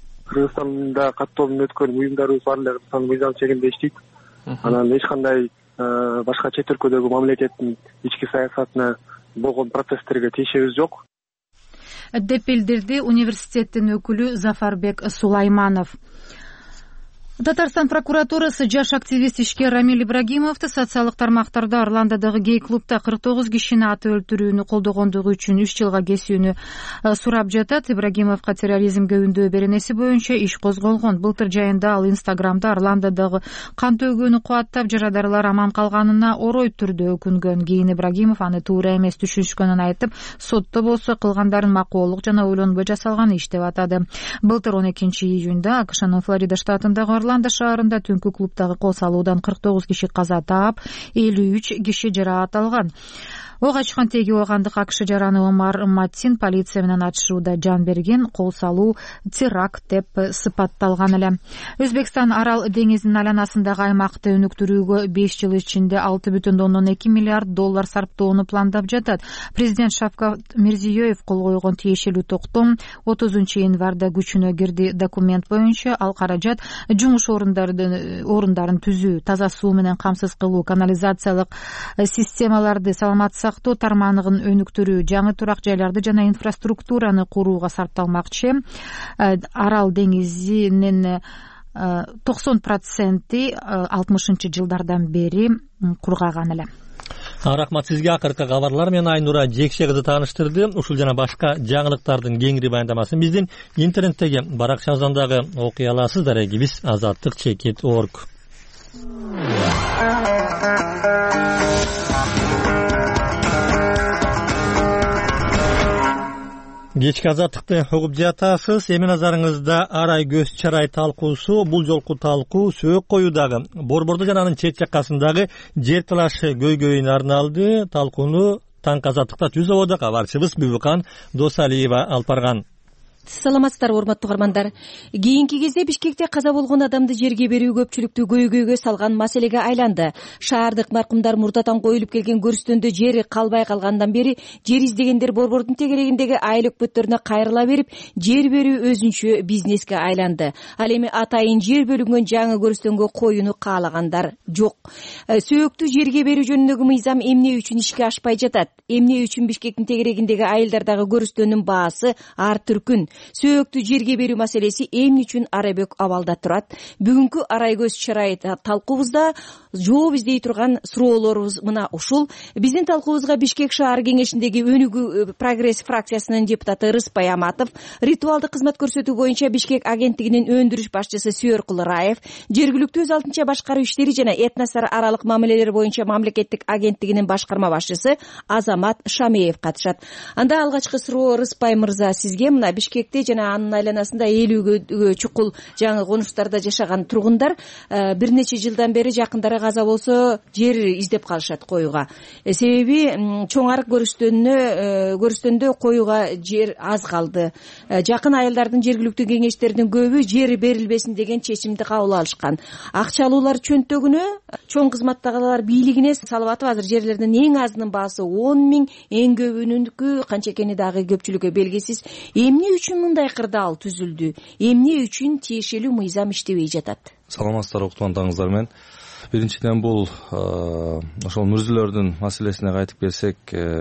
Кыргызстанда каттоодон өткөн уюмдарыбыз бар эле Кыргызстан мыйзам чегинде иштейт. Анан эч кандай башка чет өлкөдөгү мамлекеттин ички саясатына болгон протесттерге тиешебиз жок деп билдирди университеттин өкүлү Зафарбек Сулайманов. Татарстан прокуратурасы жаш активист ишкер Рамиль Ибрагимовду социалдык тармактарда Орландодогу гей клубда кырк тогуз кишини аты өлтүрүүнү колдогондугу үчүн үч жылга кесүүнү сурап жатат. Ибрагимовго терроризмге үндөө беренеси боюнча иш козголгон. Былтыр жайында ал Инстаграмда Орландодогу кан төгүүнү кубаттап, жарадарлар аман калганына орой түрдө өкүнгөн. Кийин Ибрагимов аны туура эмес түшүнүшкөнүн айтып, сотто болсо кылгандарын макулдук жана ойлонбой жасалган иш деп атады. Былтыр он экинчи июнда АКШнын Флорида штатындагы Орландо шаарында түнкү клубдагы кол салуудан кырк тогуз киши каза таап, элүү үч киши жаракат алган. Ок ачкан теги оогандык АКШ жараны Омар Маттин полиция менен атышууда жан берген. Кол салуу теракт деп сыпатталган эле. Өзбекстан Арал деңизинин айланасындагы аймакты өнүктүрүүгө беш жыл ичинде алты бүтүн ондон эки миллиард доллар сарптоону пландап жатат. Президент Шавкат Мирзиёев кол койгон тиешелүү токтом отузунчу январда күчүнө кирди. Документ боюнча ал каражат жумуш орундарын орундарын түзүү, таза суу менен камсыз кылуу, канализациялык системаларды, саламат сактоо тармагын өнүктүрүү, жаңы турак жайларды жана инфраструктураны курууга сарпталмакчы. Арал деңизинин токсон проценти алтымышынчы жылдардан бери кургаган эле. Рахмат сизге. Акыркы кабарлар менен Айнура Жекше кызы тааныштырды. Ушул жана башка жаңылыктардын кеңири баяндамасын биздин интернеттеги баракчабыздан дагы окуй аласыздар. Биз азаттык чекит орг. Кечки азаттыкты угуп жатасыз. Эми назарыңызда арай көз чарай талкуусу. Бул жолку талкуу сөөк коюдагы Борбордо жана анын чет жаккасындагы жер талашы көйгөйүнө арналды. Талкууну Таңк азаттыкта түз абода кабарчыбыз Бүбүкан Досалиева алып барган. Саламатсыздарбы урматтуу угармандар. Кийинки кезде Бишкекте каза болгон адамды жерге берүү көпчүлүктү көйгөйгө салган маселеге айланды. Шаардык маркумдар мурдатан коюлуп келген көрүстөндө жери калбай калгандан бери жер издегендер Борбордун тегерегиндеги айыл өкмөттөрүнө кайрыла берип, жер берүү өзүнчө бизнеске айланды. Ал эми атайын жер бөлүнгөн жаңы көрүстөнгө коюуну каалагандар жок. Сөөктү жерге берүү жөнүндөгү мыйзам эмне үчүн ишке ашпай жатат? Эмне үчүн Бишкектин тегерегиндеги айылдардагы көрүстөндүн баасы ар түркүн? Сөөктү жерге берүү маселеси эмне үчүн арабөк абалда турат? Бүгүнкү арай көз чарай талкуубузда жооп издей турган суроолорубуз мына ушул. Биздин талкуубузга Бишкек шаар кеңешиндеги Өнүгүү прогресс фракциясынын депутаты Рыспай Аматов, ритуалдык кызмат көрсөтүү боюнча Бишкек агенттигинин өндүрүш башчысы Сүйөр Кулыраев, жергиликтүү өз алдынча башкаруу иштери жана этностор аралык мамилелер боюнча мамлекеттик агенттигинин башкарма башчысы Азамат Шамеев катышат. Анда алгачкы суроо Рыспай мырза сизге. Мына Бишкек жана анын айланасында элүүгө чукул жаңы конуштарда жашаган тургундар бир нече жылдан бери жакындары каза болсо жер издеп калышат коюуга. Себеби чоң арык көрүстөнүнө көрүстөндө коюуга жер аз калды. Жакын айылдардын жергиликтүү кеңештеринин көбү жер берилбесин деген чечимди кабыл алышкан. Акчалуулар чөнтөгүнө чоң кызматтагылар бийлигине салып атып, азыр жерлердин эң азынын баасы он миң, эң көбүнүнкү канча экени дагы көпчүлүккө белгисиз. Эмне үчүн мындай кырдаал түзүлдү? Эмне үчүн тиешелүү мыйзам иштебей жатат? Саламатсыздар уктугандарыңыздар менен. Биринчиден бул ошол мүрзүлөрдүн маселесине кайтып келсек,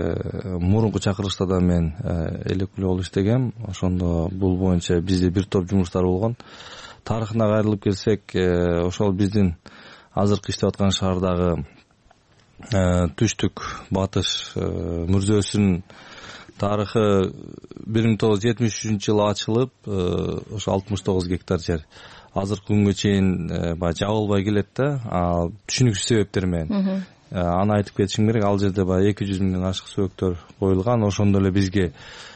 мурунку чакырылышта мен эл өкүлү болуп иштегем. Ошондо бул боюнча бизде бир топ жумуштар болгон. Тарыхына кайрылып келсек, ошол биздин азыркы иштеп аткан шаардагы түштүк батыш мүрзөсүнүн тарыхы бир миң тогуз жүз жетимиш үчүнчү жылы ачылып, ошо алтымыш тогуз гектар жер азыркы күнгө чейин баягы жабылбай келет да, түшүнүксүз себептер менен. Аны айтып кетишим керек. Ал жерде баягы эки жүз миңден ашык сөөктөр коюлган. Ошондо эле бизге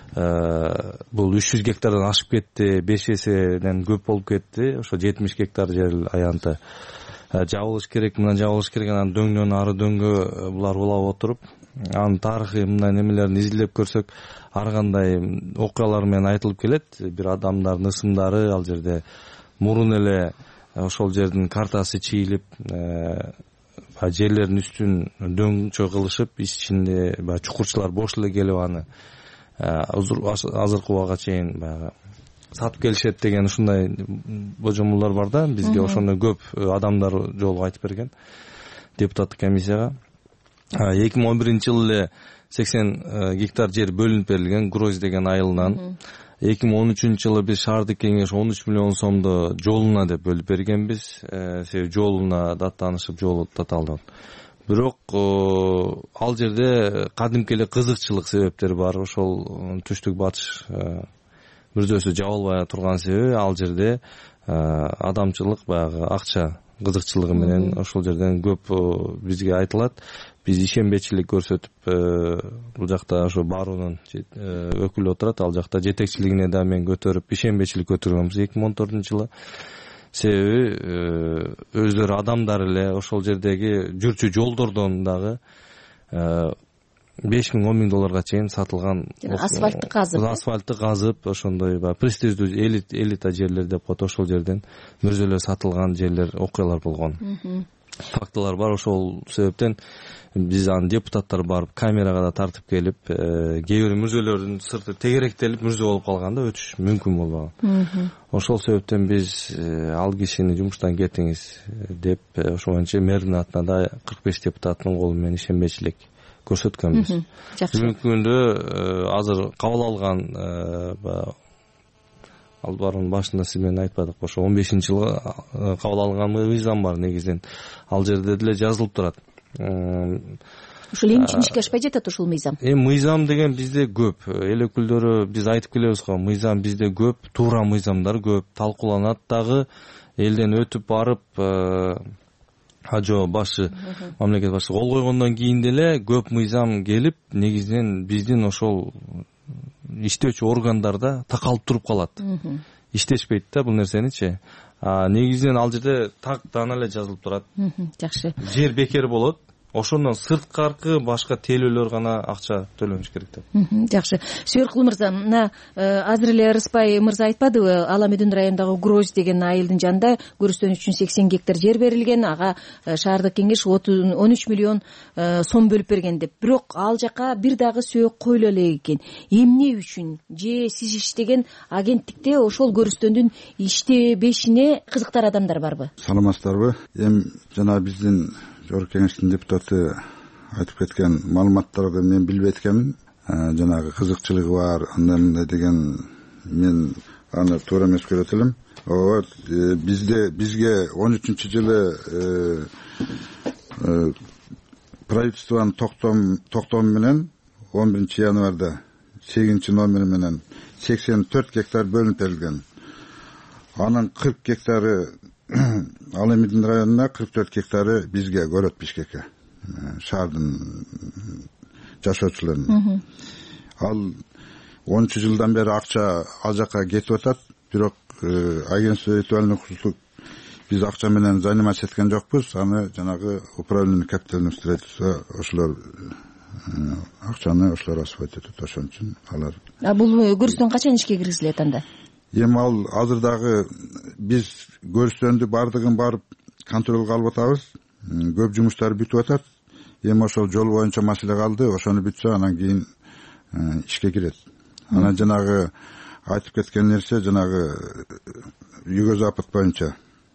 бул үч жүз гектардан ашып кетти, беш эседен көп болуп кетти. Ошо жетимиш гектар жер аянты жабылыш керек, мындан жабылыш керек. Анан дөңнөн ары дөңгө булар улап отуруп, анын тарыхый мындай немелерин изилдеп көрсөк, ар кандай окуялар менен айтылып келет. Бир адамдардын ысымдары ал жерде мурун эле ошол жердин картасы чийилип, жерлердин үстүн дөңчө кылышып, ичинде баягы чукурчулар бош эле келип аны азыркы убакка чейин баягы сатып келишет деген ушундай божомолдор бар да. Бизге ошондой көп адамдар жолугу айтып берген. депутаттык комиссияга. эки миң он биринчи жылы эле сексен гектар жер бөлүнүп берилген Гроз деген айылынан. эки миң он үчүнчү жылы биз шаардык кеңеш он үч миллион сомду жолуна деп бөлүп бергенбиз. Себеби жолуна даттанышып жолу таталды. Бирок ал жерде кадимки эле кызыкчылык себептери бар. Ошол түштүк батыш мүрзөсү жабылбай турган себеби ал жерде адамчылык, баягы акча кызыкчылыгы менен ошол жерден көп бизге айтылат. Биз ишенбечилик көрсөтүп, бул жакта ошо баруунун өкүлү отурат, ал жакта жетекчилигине да мен көтөрүп ишенбечилик көтөргөнбүз эки миң он төртүнчү жылы. Себеби өздөрү адамдар эле ошол жердеги жүрчү жолдордон дагы беш миң он миң долларга чейин сатылган асфальтты казып асфальтты казып ошондой баягы престиждүү элита жерлер деп коет, ошол жерден мүрзөлөр сатылган жерлер, окуялар болгон. Фактылар бар. Ошол себептен биз аны депутаттар барып камерага да тартып келип, кээ бир мүрзөлөрдүн сырты тегеректелип мүрзө болуп калганда өтүш мүмкүн болбаган. Ошол себептен биз ал кишини жумуштан кетиңиз деп, ошол боюнча мэрдин атына да кырк беш депутаттын колу менен ишенбечилик көрсөткөнбүз. Бүгүнкү күндө азыр кабыл алган, ал барынын башында сиз менен айтпадыкпы, ошо он бешинчи жылы кабыл алган мыйзам бар негизинен. Ал жерде деле жазылып турат. Ушул эмне үчүн ишке ашпай жатат ушул мыйзам? Эми мыйзам деген бизде көп. Эл өкүлдөрү биз айтып келебиз го, мыйзам бизде көп, туура мыйзамдар көп, талкууланат дагы, элден өтүп барып ажо башы, мамлекет башы кол койгондон кийин деле көп мыйзам келип, негизинен биздин ошол иштөөчү органдарда такалып туруп калат. Иштешпейт да бул нерсеничи. Негизинен ал жерде тактан эле жазылып турат. Жакшы. Жер бекер болот. Ошондон сырткаркы башка тейлөөлөр гана акча төлөнүш керек деп. Жакшы. Сүйөркул мырза, мына азыр эле Рыспай мырза айтпадыбы, Аламедин районундагы Гроз деген айылдын жанында көрүстөн үчүн сексен гектар жер берилген, ага шаардык кеңеш он үч миллион сом бөлүп берген деп. Бирок ал жака бир дагы сөйөк коюла элек экен. Эмне үчүн? Же сиз иштеген агенттикте ошол көрүстөндүн иштебешине кызыктар адамдар барбы? Саламатсыздарбы? Эми жана биздин жогорку кеңештин депутаты айтып кеткен маалыматтарды мен билбейт экенмин. Жанагы кызыкчылыгы бар, андай мындай деген мен аны туура эмес көрөт элем. Ооба, бизде бизге он үчүнчү жылы правительствонун токтому менен он биринчи январда сегизинчи номери менен сексен төрт гектар бөлүнүп берилген. Анын кырк гектары Аламедин районуна, кырк төрт гектары бизге, Город Бишкекке, шаардын жашоочуларына. Ал он үч жылдан бери акча ал жака кетип атат, бирок агентство ритуальный курслук биз акча менен заниматься эткен жокпуз. Аны жанагы управление капитального строительства ошолор акчаны ошолор освоить этет, ошон үчүн алар. А бул көрүстөн качан ишке киргизилет анда? Эми ал азыр дагы биз көрүстөндү бардыгын барып контролго алып атабыз. Көп жумуштар бүтүп атат. Эми ошол жол боюнча маселе калды. Ошону бүтсө анан кийин ишке кирет. Анан жанагы айтып кеткен нерсе жанагы юго-запад боюнча.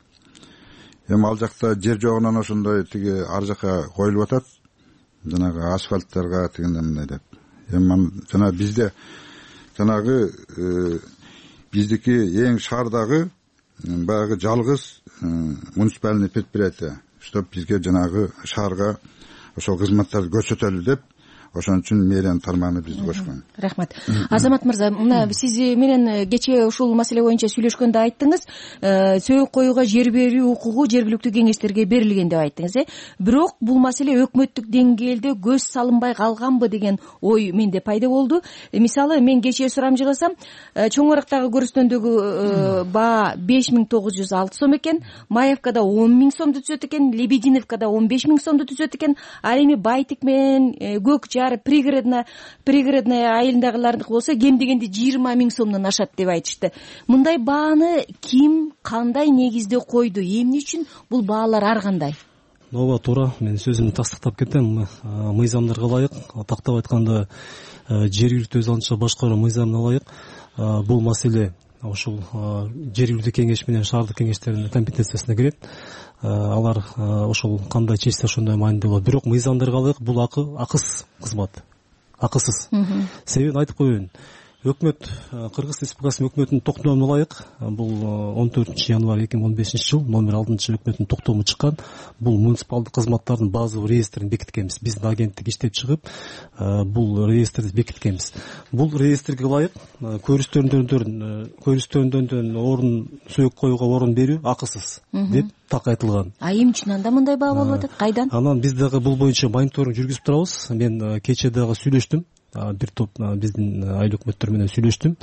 Эми ал жакта жер жогунан ошондой тиги ар жака коюлуп атат. Жанагы асфальттарга тигиндей мындай деп. Эми жана бизде жанагы биздики эң шаардагы баягы жалгыз муниципальный предприятие, чтоб бизге жанагы шаарга ошол кызматтарды көрсөтөлү деп, ошон үчүн мэриянын тармагына бизди кошкон. Рахмат. Азамат мырза, мына сиз менен кечээ ушул маселе боюнча сүйлөшкөндө айттыңыз, сөйөк коюуга жер берүү укугу жергиликтүү кеңештерге берилген деп айттыңыз, э? Бирок бул маселе өкмөттүк деңгээлде көз салынбай калганбы деген ой менде пайда болду. Мисалы, мен кечээ сурамжыласам, Чоң Арактагы көрүстөндөгү баа беш миң тогуз жүз алты сом экен, Маевкада он миң сомду түзөт экен, Лебединовкада он беш миң сомду түзөт экен, ал эми Байтик менен Көк пригородная пригородная айылдагылардыкы болсо кем дегенде жыйырма миң сомдон ашат деп айтышты. Мындай бааны ким, кандай негизде койду? Эмне үчүн бул баалар ар кандай? Ооба, туура. Мен сөзүмдү тастыктап кетем. Мыйзамдарга ылайык, тактап айтканда жергиликтүү өз атынча башкаруу мыйзамына ылайык бул маселе ушул жергиликтүү кеңеш менен шаардык кеңештердин компетенциясына кирет. Алар ошол кандай чечсе ошондой маанилүү болот. Бирок мыйзамдарга ылайык бул акы акысыз кызмат, акысыз. Себебин айтып коеюн. Өкмөт, Кыргыз Республикасынын өкмөтүнүн токтомуна ылайык бул он төртүнчү январь эки миң он бешинчи жыл номер алтынчы өкмөттүн токтому чыккан. Бул муниципалдык кызматтардын базовый реестрин бекиткенбиз. Биздин агенттик иштеп чыгып, бул реестрди бекиткенбиз. Бул реестрге ылайык көрүстөрүндөн көрүстөрүндөн орун сөөк коюуга орун берүү акысыз деп так айтылган. А эми чынында мындай баа болуп атат? Кайдан? Анан биз дагы бул боюнча мониторинг жүргүзүп турабыз. Мен кечээ дагы сүйлөштүм. Бир топ биздин айыл өкмөттөр менен сүйлөштүм.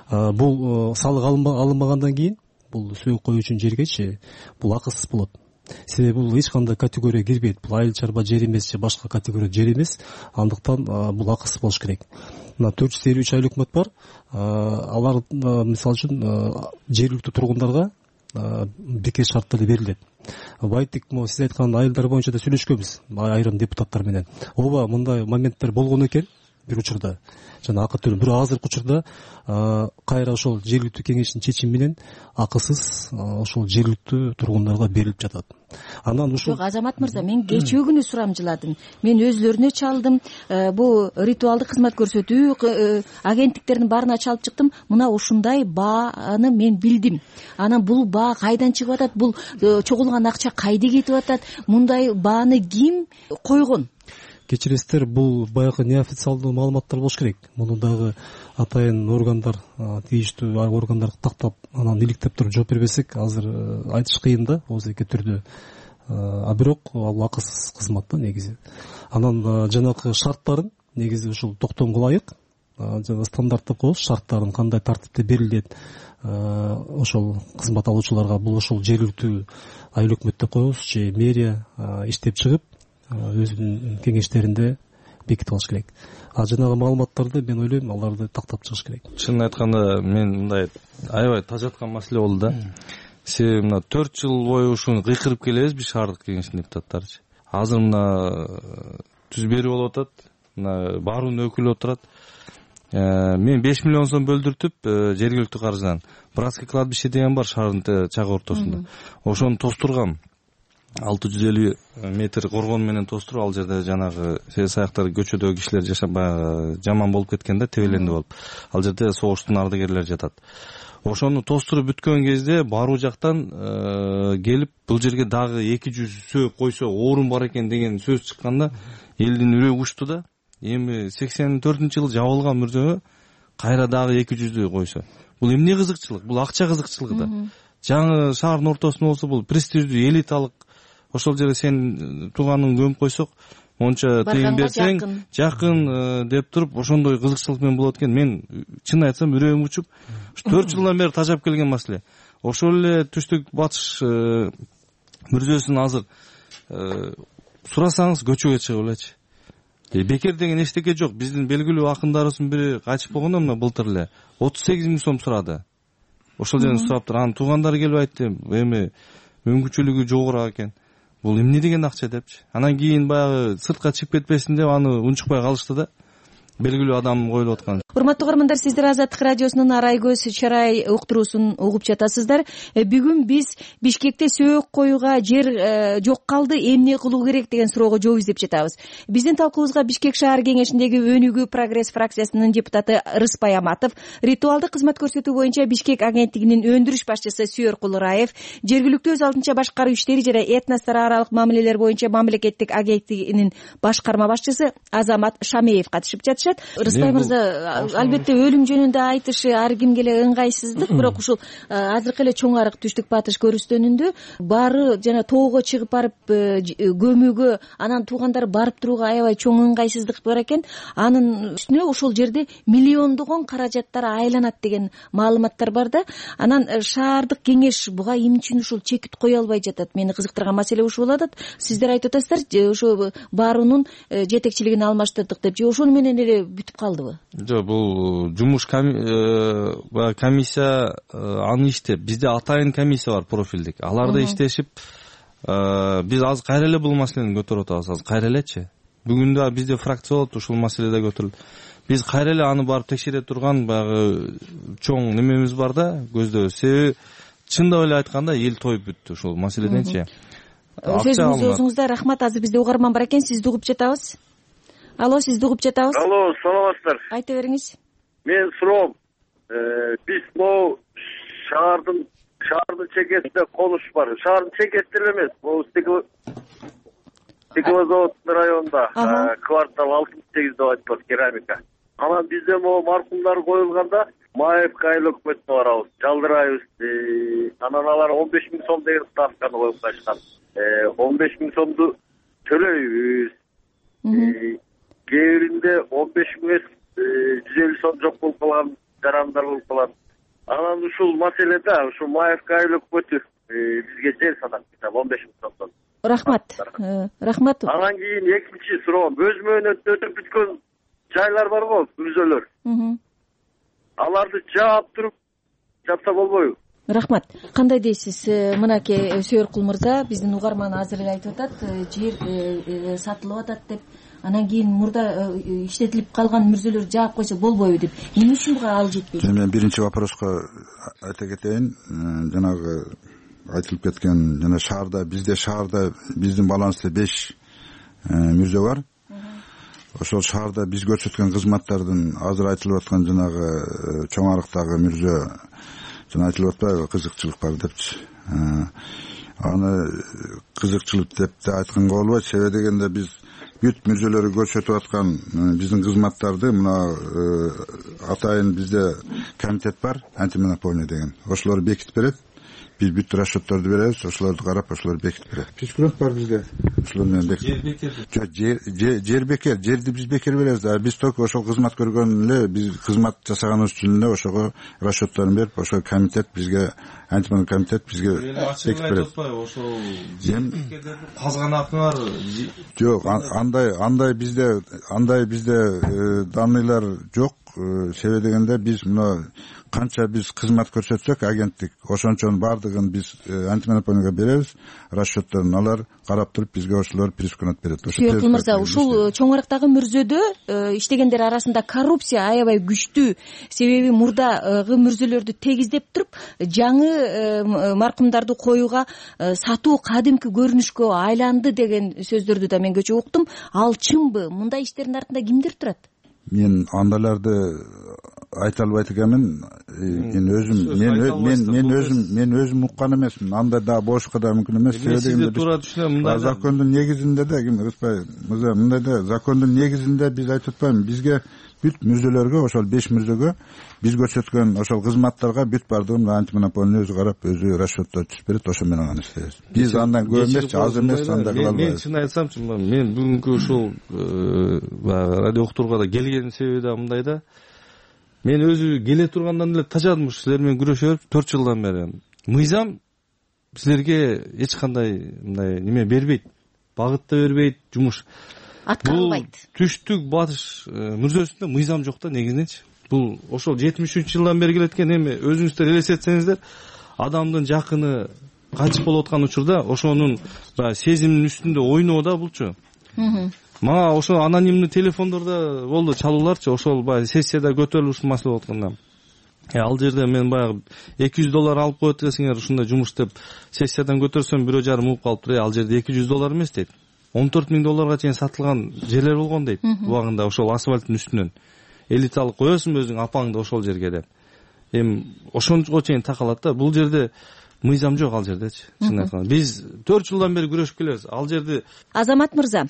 Бул салык алынбагандан кийин бул сөөк коюу үчүн жергечи бул акысыз болот. Себеби бул эч кандай категория кирбейт. Бул айыл чарба жер эмес же башка категория жер эмес. Андыктан бул акысыз болуш керек. Мына төрт жүз элүү үч айыл өкмөт бар. Алар мисалы үчүн жергиликтүү тургундарга бекер шарттарды берилет. Байтик сиз айткан айылдар боюнча да сүйлөшкөнбүз айрым депутаттар менен. Ооба, мындай моменттер болгон экен. Бир учурда жана акы төлөп, бирок азыркы учурда кайра ошол жергиликтүү кеңештин чечими менен акысыз ошол жергиликтүү тургундарга берилип жатат. Анан ушул Жок, Азамат мырза, мен кечээ күнү сурамжыладым. Мен өзлөрүнө чалдым. Бу ритуалдык кызмат көрсөтүү агенттиктердин баарына чалып чыктым. Мына ушундай бааны мен билдим. Анан бул баа кайдан чыгып атат? Бул чогулган акча кайда кетип атат? Мындай бааны ким койгон? Кечиресиздер, бул баягы неофициалдуу маалыматтар болуш керек. Муну дагы атайын органдар, тийиштүү органдар тактап, анан иликтеп туруп жооп бербесек, азыр айтыш кыйын да, оозеки түрдө. А бирок ал акысыз кызмат да негизи. Анан жанагы шарттарын негизи ушул токтомго ылайык жана стандарттап коебуз, шарттарын кандай тартипте берилет, ошол кызмат алуучуларга бул ошол жергиликтүү айыл өкмөт деп коебуз же мэрия иштеп чыгып өзүнүн кеңештеринде бекитип алыш керек. А жанагы маалыматтарды мен ойлойм, аларды тактап чыгыш керек. Чынын айтканда мен мындай аябай тажаткан маселе болду да. Себеби мына төрт жыл бою ушуну кыйкырып келебиз биз шаардык кеңештин депутаттары. Азыр мына түз берүү болуп атат, мына баарынын өкүлү отурат. Мен беш миллион сом бөлдүртүп жергиликтүү каржыдан братский кладбище деген бар шаардын чагы ортосунда. Ошону тостургам. алты жүз элүү метр коргон менен тостуруп, ал жерде жанагы саяктар көчөдөгү кишилер жашап жаман болуп кеткен да, тебеленди болуп. Ал жерде согуштун ардагерлери жатат. Ошону тостуруп бүткөн кезде баруу жактан келип бул жерге дагы эки жүз сөөк койсо орун бар экен деген сөз чыкканда элдин үрөгү учту да. Эми сексен төртүнчү жылы жабылган мүрзөгө кайра дагы эки жүздү койсо. Бул эмне кызыкчылык? Бул акча кызыкчылыгы да. Жаңы шаардын ортосунда болсо бул престиждүү элиталык, ошол жерде сен тууганың көмүп койсок, монча тыйын берсең жакын деп туруп ошондой кызыкчылык менен болот экен. Мен чын айтсам үрөгүм учуп, төрт жылдан бери тажап келген маселе. Ошол эле түштүк батыш мүрзөсүн азыр сурасаңыз көчөгө чыгып элечи. Бекер деген эчтеке жок. Биздин белгилүү акындарыбыздын бири качып болгондо мына былтыр эле отуз сегиз миң сом сурады. Ошол жерден сурап тур. Анын туугандары келип айтты, эми мүмкүнчүлүгү жогорураак экен. Бул эмне деген акча депчи. Анан кийин баягы сыртка чыгып кетпесин деп аны унчукпай калышты да. Белгилүү адам коюлуп аткан. Урматтуу көрөрмандар, сиздер Азаттык радиосунун Арай көз чарай уктуруусун угуп жатасыздар. Бүгүн биз Бишкекте сөөк коюуга жер жок калды, эмне кылуу керек деген суроого жооп издеп жатабыз. Биздин талкуубузга Бишкек шаар кеңешиндеги Өнүгүү прогресс фракциясынын депутаты Рыспай Аматов, ритуалдык кызмат көрсөтүү боюнча Бишкек агенттигинин өндүрүш башчысы Сүйөр Кулураев, жергиликтүү өз алдынча башкаруу иштери жана этностор аралык мамилелер боюнча мамлекеттик агенттигинин башкарма башчысы Азамат Шамеев катышып жатышат. Рыспай мырза, албетте өлүм жөнүндө айтышы ар кимге эле ыңгайсыздык, бирок ушул азыркы эле чоң арык түштүк батыш көрүстөнүндө баары жана тоого чыгып барып көмүүгө, анан туугандар барып турууга аябай чоң ыңгайсыздык бар экен. Анын үстүнө ошол жерде миллиондогон каражаттар айланат деген маалыматтар бар да. Анан шаардык кеңеш буга эмне үчүн ушул чекит кое албай жатат? Мени кызыктырган маселе ушул болуп атат. Сиздер айтып атасыздар, ошо баарынын жетекчилигин алмаштырдык деп, же ошону менен эле бүтүп калдыбы? Жок, бул жумуш комиссия аны иштеп, бизде атайын комиссия бар профилдик. Аларда иштешип, биз азыр кайра эле бул маселени көтөрүп атабыз. Азыр кайра элечи. Бүгүн да бизде фракция болот, ушул маселеде көтөрүлдү. биз кайра эле аны барып текшере турган баягы чоң немебиз бар да, көздөбүз. Себеби чындап эле айтканда эл тоюп бүттү ушул маселеденчи. Сөзүңүз өзүңүздө. Рахмат. Азыр бизде угарман бар экен, сизди угуп жатабыз. Алло, сизди угуп жатабыз. Алло, саламатсыздар. Айта бериңиз. Мен суроом, биз могу шаардын шаардын чекесинде конуш бар. Шаардын чекесинде эле эмес, могу стеклозавод районунда квартал алтымыш сегиз деп айтылат, керамика. Анан бизде могу маркумдар коюлганда маевка айлык өкмөтүнө барабыз, жалдырайбыз. Анан алар он беш миң сом деген ставканы коюп кайышкан. он беш миң сомду төлөйбүз. Кээ биринде он беш миң жүз элүү сом жок болуп калган жарандар болуп калат. Анан ушул маселеде ушул маевка айлык өкмөтү бизге жер санап жатат он беш миң сомдон. Рахмат. Рахмат. Анан кийин экинчи суроом, өз мөөнөтүн өтүп бүткөн жайлар бар го, мүрзөлөр. Аларды жаап туруп жатса болбойбу? Рахмат. Кандай дейсиз? Мынакей Сөйөркул мырза биздин угарман азыр эле айтып атат, жер сатылып атат деп. Анан кийин мурда иштетилип калган мүрзөлөр жаап койсо болбойбу деп. Эмне үчүн буга ал жетпейт? Мен биринчи вопроска айта кетейин. Жанагы айтылып кеткен, жана шаарда, бизде шаарда биздин балансты беш мүрзө бар. Ошол шаарда биз көрсөткөн кызматтардын азыр айтылып аткан жанагы чоң арыктагы мүрзө жана айтылып атпайбы, кызыкчылык бар депчи. Аны кызыкчылык деп да айтканга болбойт. Себеби дегенде биз бүт мүрзөлөрү көрсөтүп аткан биздин кызматтарды мына атайын бизде комитет бар, антимонополия деген. Ошолор бекитип берет. Биз бүт расчетторду беребиз, ошолорду карап, ошолор бекитип берет. Прескурант бар бизде. Ошолор менен бекитип. Жер бекер. Жок, жер бекер, жерди биз бекер беребиз да. Биз только ошол кызмат көргөн эле, биз кызмат жасаганыбыз үчүн эле ошого расчетторун берип, ошол комитет бизге, антимонополия комитет бизге бекитип берет. Ошол жер казган акыңар жок, андай андай бизде андай бизде данныйлар жок. Себеби дегенде биз мына канча биз кызмат көрсөтсөк агенттик ошончонун баардыгын биз антимонополияга беребиз, расчетторун алар карап туруп бизге ошолор прескурант берет. Сөйөркул мырза, ушул чоң арыктагы мүрзөдө иштегендер арасында коррупция аябай күчтүү. Себеби мурдагы мүрзөлөрдү тегиздеп туруп, жаңы маркумдарды коюуга сатуу кадимки көрүнүшкө айланды деген сөздөрдү да мен көчө уктум. Ал чынбы? Мындай иштердин артында кимдер турат? Мен андайларды айта албайт экенмин. Мен өзүм мен мен мен өзүм мен өзүм уккан эмесмин. Андай да бошко да мүмкүн эмес. Сизде туура түшүнөм. Мындай закондун негизинде да ким Рыспай мырза, мындай да закондун негизинде биз айтып атпаймынбы, бизге бүт мүрзөлөргө, ошол беш мүрзөгө биз көрсөткөн ошол кызматтарга бүт баардыгын антимонополия өзү карап, өзү расчеттор түзүп берет, ошо менен аны иштейбиз. Биз андан көп эмес, аз эмес, андай кыла албайбыз. Мен чын айтсамчы, мен бүгүнкү ушул баягы радио уктурууга да келген себеби да мындай да. Мен өзү келе тургандан эле тажадым ушу силер менен күрөшө берип төрт жылдан бери. Мыйзам силерге эч кандай мындай неме бербейт, багыт да бербейт, жумуш аткарылбайт. Түштүк батыш мүрзөсүндө мыйзам жок да негизиненчи. Бул ошол жетимиш үчүнчү жылдан бери келеткен эми өзүңүздөр элестетсеңиздер, адамдын жакыны качып болуп аткан учурда ошонун баягы сезимдин үстүндө ойноо да булчу. Мага ошо анонимный телефондордо болду чалууларчы, ошол баягы сессияда көтөрүлүп ушул маселе болуп атканда. Ал жерде мен баягы эки жүз доллар алып коет экенсиңер ушундай жумуш деп сессиядан көтөрсөм бирөө жарым угуп калыптыр. Ал жерде эки жүз доллар эмес дейт. он төрт миң долларга чейин сатылган жерлер болгон дейт. Убагында ошол асфальттын үстүнөн. Элиталык коесуң өзүң апаңды ошол жерге деп. Эми ошонго чейин такалат да. Бул жерде мыйзам жок ал жердечи. Чын айтканда биз төрт жылдан бери күрөшүп келебиз. Ал жерде Азамат мырза,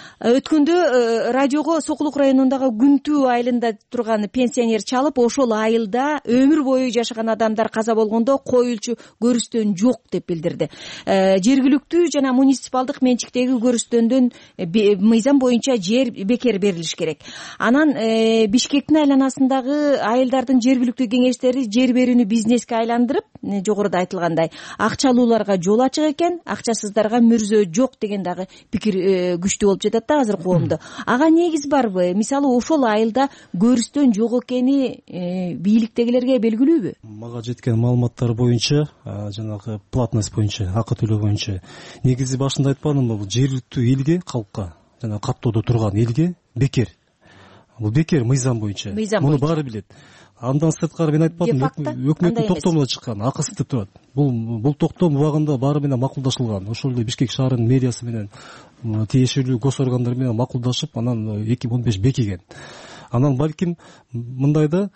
өткөндө радиого Сокулук районундагы Күнтүү айылында турган пенсионер чалып, ошол айылда өмүр бою жашаган адамдар каза болгондо коюлчу көрүстөн жок деп билдирди. Жергиликтүү жана муниципалдык менчиктеги көрүстөндөн мыйзам боюнча жер бекер берилиш керек. Анан Бишкектин айланасындагы айылдардын жергиликтүү кеңештери жер берүүнү бизнеске айландырып, жогоруда айтылгандай, акчалууларга жол ачык экен, акчасыздарга мүрзө жок деген дагы пикир күчтүү болуп жатат да азыр коомдо. Ага негиз барбы? Мисалы ошол айылда көрүстөн жок экени бийликтегилерге белгилүүбү? Мага жеткен маалыматтар боюнча, жанагы платность боюнча, акы төлөө боюнча негизи башында айтпадымбы, бул жергиликтүү элге, калкка, жана каттоодо турган элге бекер. бул бекер мыйзам боюнча муну баары билет. Андан сырткары мен айтпадым, өкмөттүн токтомуна чыккан акысыз деп турат. Бул бул токтом убагында баары менен макулдашылган. Ошол эле Бишкек шаарынын мэриясы менен тиешелүү гос органдар менен макулдашып, анан эки миң он беш бекиген. Анан балким мындай да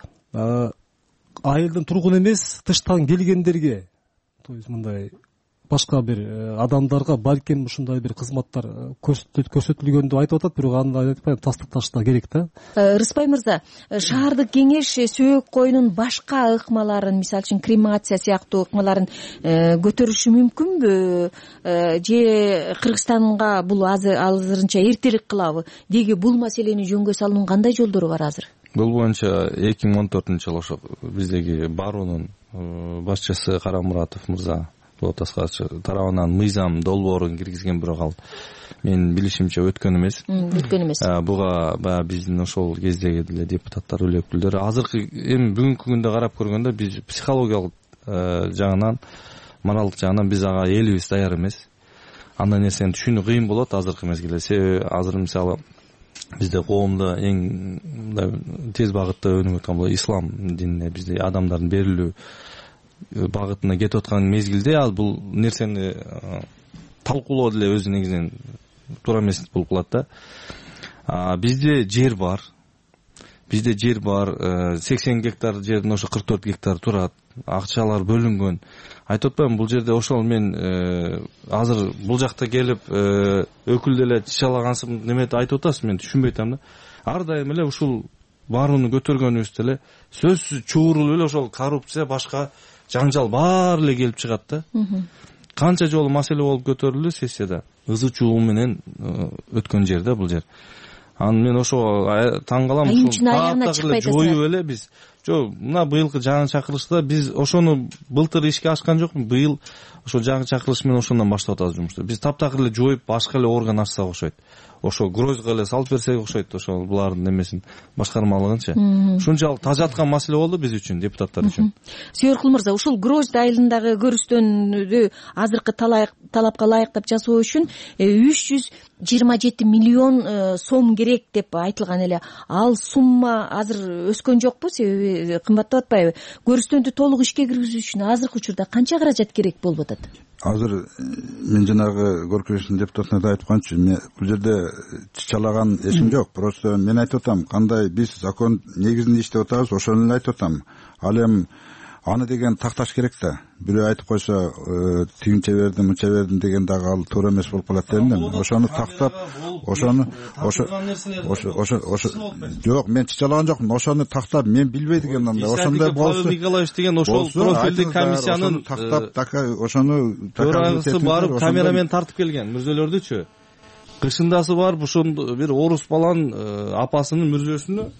айылдын тургун эмес тыштан келгендерге, то есть мындай башка бир адамдарга балким ушундай бир кызматтар көрсөтүлгөн деп айтып атат, бирок аны айтпайм, тастыкташ да керек да. Рыспай мырза, шаардык кеңеш сөөк коюнун башка ыкмаларын, мисалы үчүн кремация сыяктуу ыкмаларын көтөрүшү мүмкүнбү же Кыргызстанга бул азырынча эртерээк кылабы? Деги бул маселени жөнгө салуунун кандай жолдору бар азыр? Бул боюнча эки миң он төртүнчү жылы ошо биздеги баруунун башчысы Карамуратов мырза болот аскарович тарабынан мыйзам долбоорун киргизген, бирок ал менин билишимче өткөн эмес. Өткөн эмес. Буга баягы биздин ошол кездеги деле депутаттар, өлө өкүлдөр азыркы эми бүгүнкү күндө карап көргөндө биз психологиялык жагынан, моралдык жагынан биз ага элибиз даяр эмес. Андай нерсени түшүнүү кыйын болот азыркы мезгилде. Себеби азыр мисалы бизде коомдо эң тез багытта өнүгүп аткан бул ислам динине бизде адамдардын берилүү багытына кетип аткан мезгилде ал бул нерсени талкуулоо деле өзү негизинен туура эмес болуп калат да. Бизде жер бар. Бизде жер бар. сексен гектар жердин ошо кырк төрт гектар турат. Акчалар бөлүнгөн. Айтып атпаймынбы, бул жерде ошол мен азыр бул жакта келип өкүл деле чычалагансып неметип айтып атасыз, мен түшүнбөй атам да. Ар дайым эле ушул баарууну көтөргөнүбүздө эле сөзсүз чуурулуп эле ошол коррупция, башка жаңжал баары эле келип чыгат да. Канча жолу маселе болуп көтөрүлдү сессияда. Ызы чуу менен өткөн жер да бул жер. Анан мен ошо таң калам, ушул жоюп эле биз. Жок, мына быйылкы жаңы чакырылышта биз ошону былтыр ишке ашкан жокпу, быйыл ошо жаңы чакырылыш менен ошондон баштап атабыз жумушту. Биз таптакыр эле жоюп, башка эле орган ачсак окшойт. Ошо грозго эле салып берсек окшойт, ошол булардын эмесин башкармалыгынчы. Ушунчалык тажаткан маселе болду биз үчүн, депутаттар үчүн. Сүйөркул мырза, ушул гроз айылындагы көрүстөндү азыркы талапка ылайыктап жасоо үчүн үч жүз жыйырма жети миллион сом керек деп айтылган эле. Ал сумма азыр өскөн жокпу, себеби кымбаттап атпайбы? Көрүстөндү толук ишке киргизүү үчүн азыркы учурда канча каражат керек болуп атат? Азыр мен жанагы көркөмүштүн депутатына да айтканчы, бул жерде чычалаган эсим жок. Просто мен айтып атам, кандай биз закон негизинде иштеп атабыз, ошону эле айтып атам. Ал эми аны деген такташ керек да. Бирөө айтып койсо, тигинче бердим, мынча бердим деген дагы ал туура эмес болуп калат дейм. Ошону тактап, ошону ошо ошо ошо жок, мен чычалаган жокмун. Ошону тактап, мен билбей деген анда. Ошондой болсо, Николаевич деген ошол профилдик комиссиянын тактап, така ошону төрагасы барып камерамен тартып келген мүрзөлөрдүчү. Кышындасы барып ошондо бир орус баланын апасынын мүрзөсүнө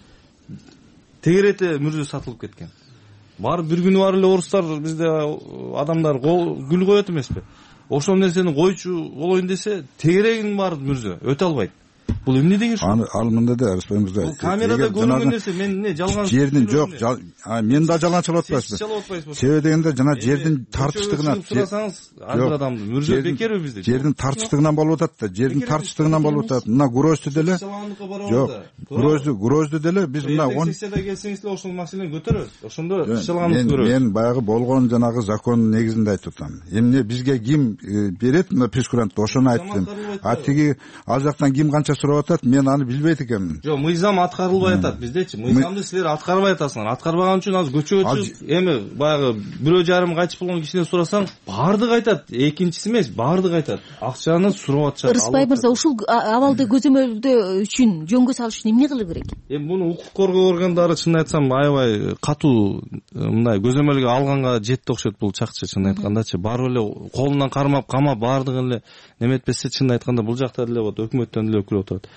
тегерете мүрзө сатылып кеткен. Бар бир күнү бар эле орустар бизде адамдар гүл коет эмеспи? Ошол нерсени койчу болоюн десе, тегерегин бар мүрзө өтө албайт. Бул эмне деген шу? Ал мындай да, Арыспайымызда. Бул камерада көрүнгөн нерсе, мен эмне жалган жердин жок, мен да жалганчылап атпайсызбы? Себеби дегенде жана жердин тартыштыгынан сурасаңыз, ар адамды мүрзө бекерби бизде? Жердин тартыштыгынан болуп атат да, жердин тартыштыгынан болуп атат. Мына гроздду деле. Жок, гроздду, гроздду деле биз мына он сессияда келсеңиз эле ошол маселени көтөрөбүз. Ошондо чалганды көрөбүз. Мен баягы болгон жанагы закон негизинде айтып атам. Эмне бизге ким берет мына прескурантты, ошону айттым. А тиги ал жактан ким канча сурап атат, мен аны билбейт экенмин. Жок, мыйзам аткарылбай атат биздечи. Мыйзамды силер аткарбай атасыңар. Аткарбаган үчүн азыр көчөгө чыгып, эми баягы бирөө жарым кайтып болгон кишиден сурасаң, баардыгы айтат. Экинчиси эмес, баардыгы айтат. Акчаны сурап атышат. Рыспай мырза, ушул абалды көзөмөлдөө үчүн, жөнгө салыш үчүн эмне кылуу керек? Эми муну укук коргоо органдары чын айтсам аябай катуу мындай көзөмөлгө алганга жетти окшойт бул чакчы, чын айткандачы. Барып эле колунан кармап, камап баардыгын эле неметпесе, чын айтканда бул жакта деле вот өкмөттөн деле өкүл отурат.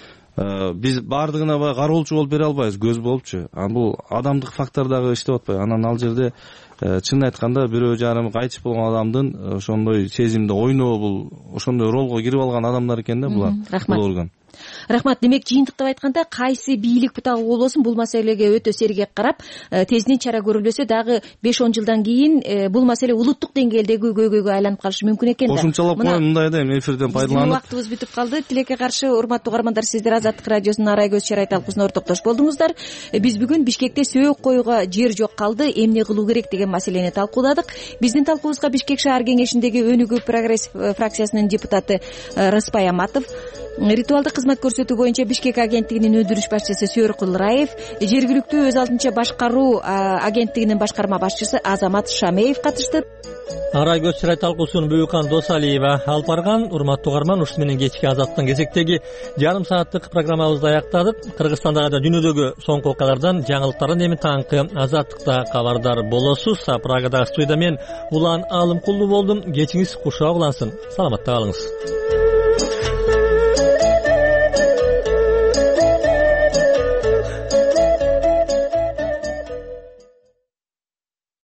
Биз баардыгына баягы кароолчу болуп бере албайбыз, көз болупчу. Анан бул адамдык фактор дагы иштеп атпайбы? Анан ал жерде чын айтканда бирөө жарым кайтып болгон адамдын ошондой сезимде ойноо, бул ошондой ролго кирип алган адамдар экен да булар. Бул орган. рахмат. Демек жыйынтыктап айтканда кайсы бийлик бутагы болбосун бул маселеге өтө сергек карап, тезинен чара көрүлбөсө дагы беш он жылдан кийин бул маселе улуттук деңгээлдеги көйгөйгө айланып калышы мүмкүн экен да. Кошумчалап коеюн мындай да, эми эфирден пайдаланып. Убактыбыз бүтүп калды. Тилекке каршы урматтуу угармандар, сиздер Азаттык радиосунун Арай көз чарай талкуусуна ортоктош болдуңуздар. Биз бүгүн Бишкекте сөөк коюуга жер жок калды, эмне кылуу керек деген маселени талкууладык. Биздин талкуубузга Бишкек шаар кеңешиндеги Өнүгүү прогресс фракциясынын депутаты Рыспай Аматов, ритуалдык кызмат көрсөтүү боюнча Бишкек агенттигинин өндүрүш башчысы Сөөр Кулраев, жергиликтүү өз алдынча башкаруу агенттигинин башкарма башчысы Азамат Шамеев катышты. Арай көз чарай талкуусун Бүйүкан Досалиева алып барган. Урматтуу угарман, ушуну менен кечки Азаттын кезектеги жарым сааттык программабызды аяктадык. Кыргызстандагы да дүйнөдөгү соңку окуялардан, жаңылыктардан эми таңкы Азаттыкта кабардар болосуз. Прагадагы студияда мен Улан Алымкулду болдум. Кечиңиз кушак улансын. Саламатта калыңыз.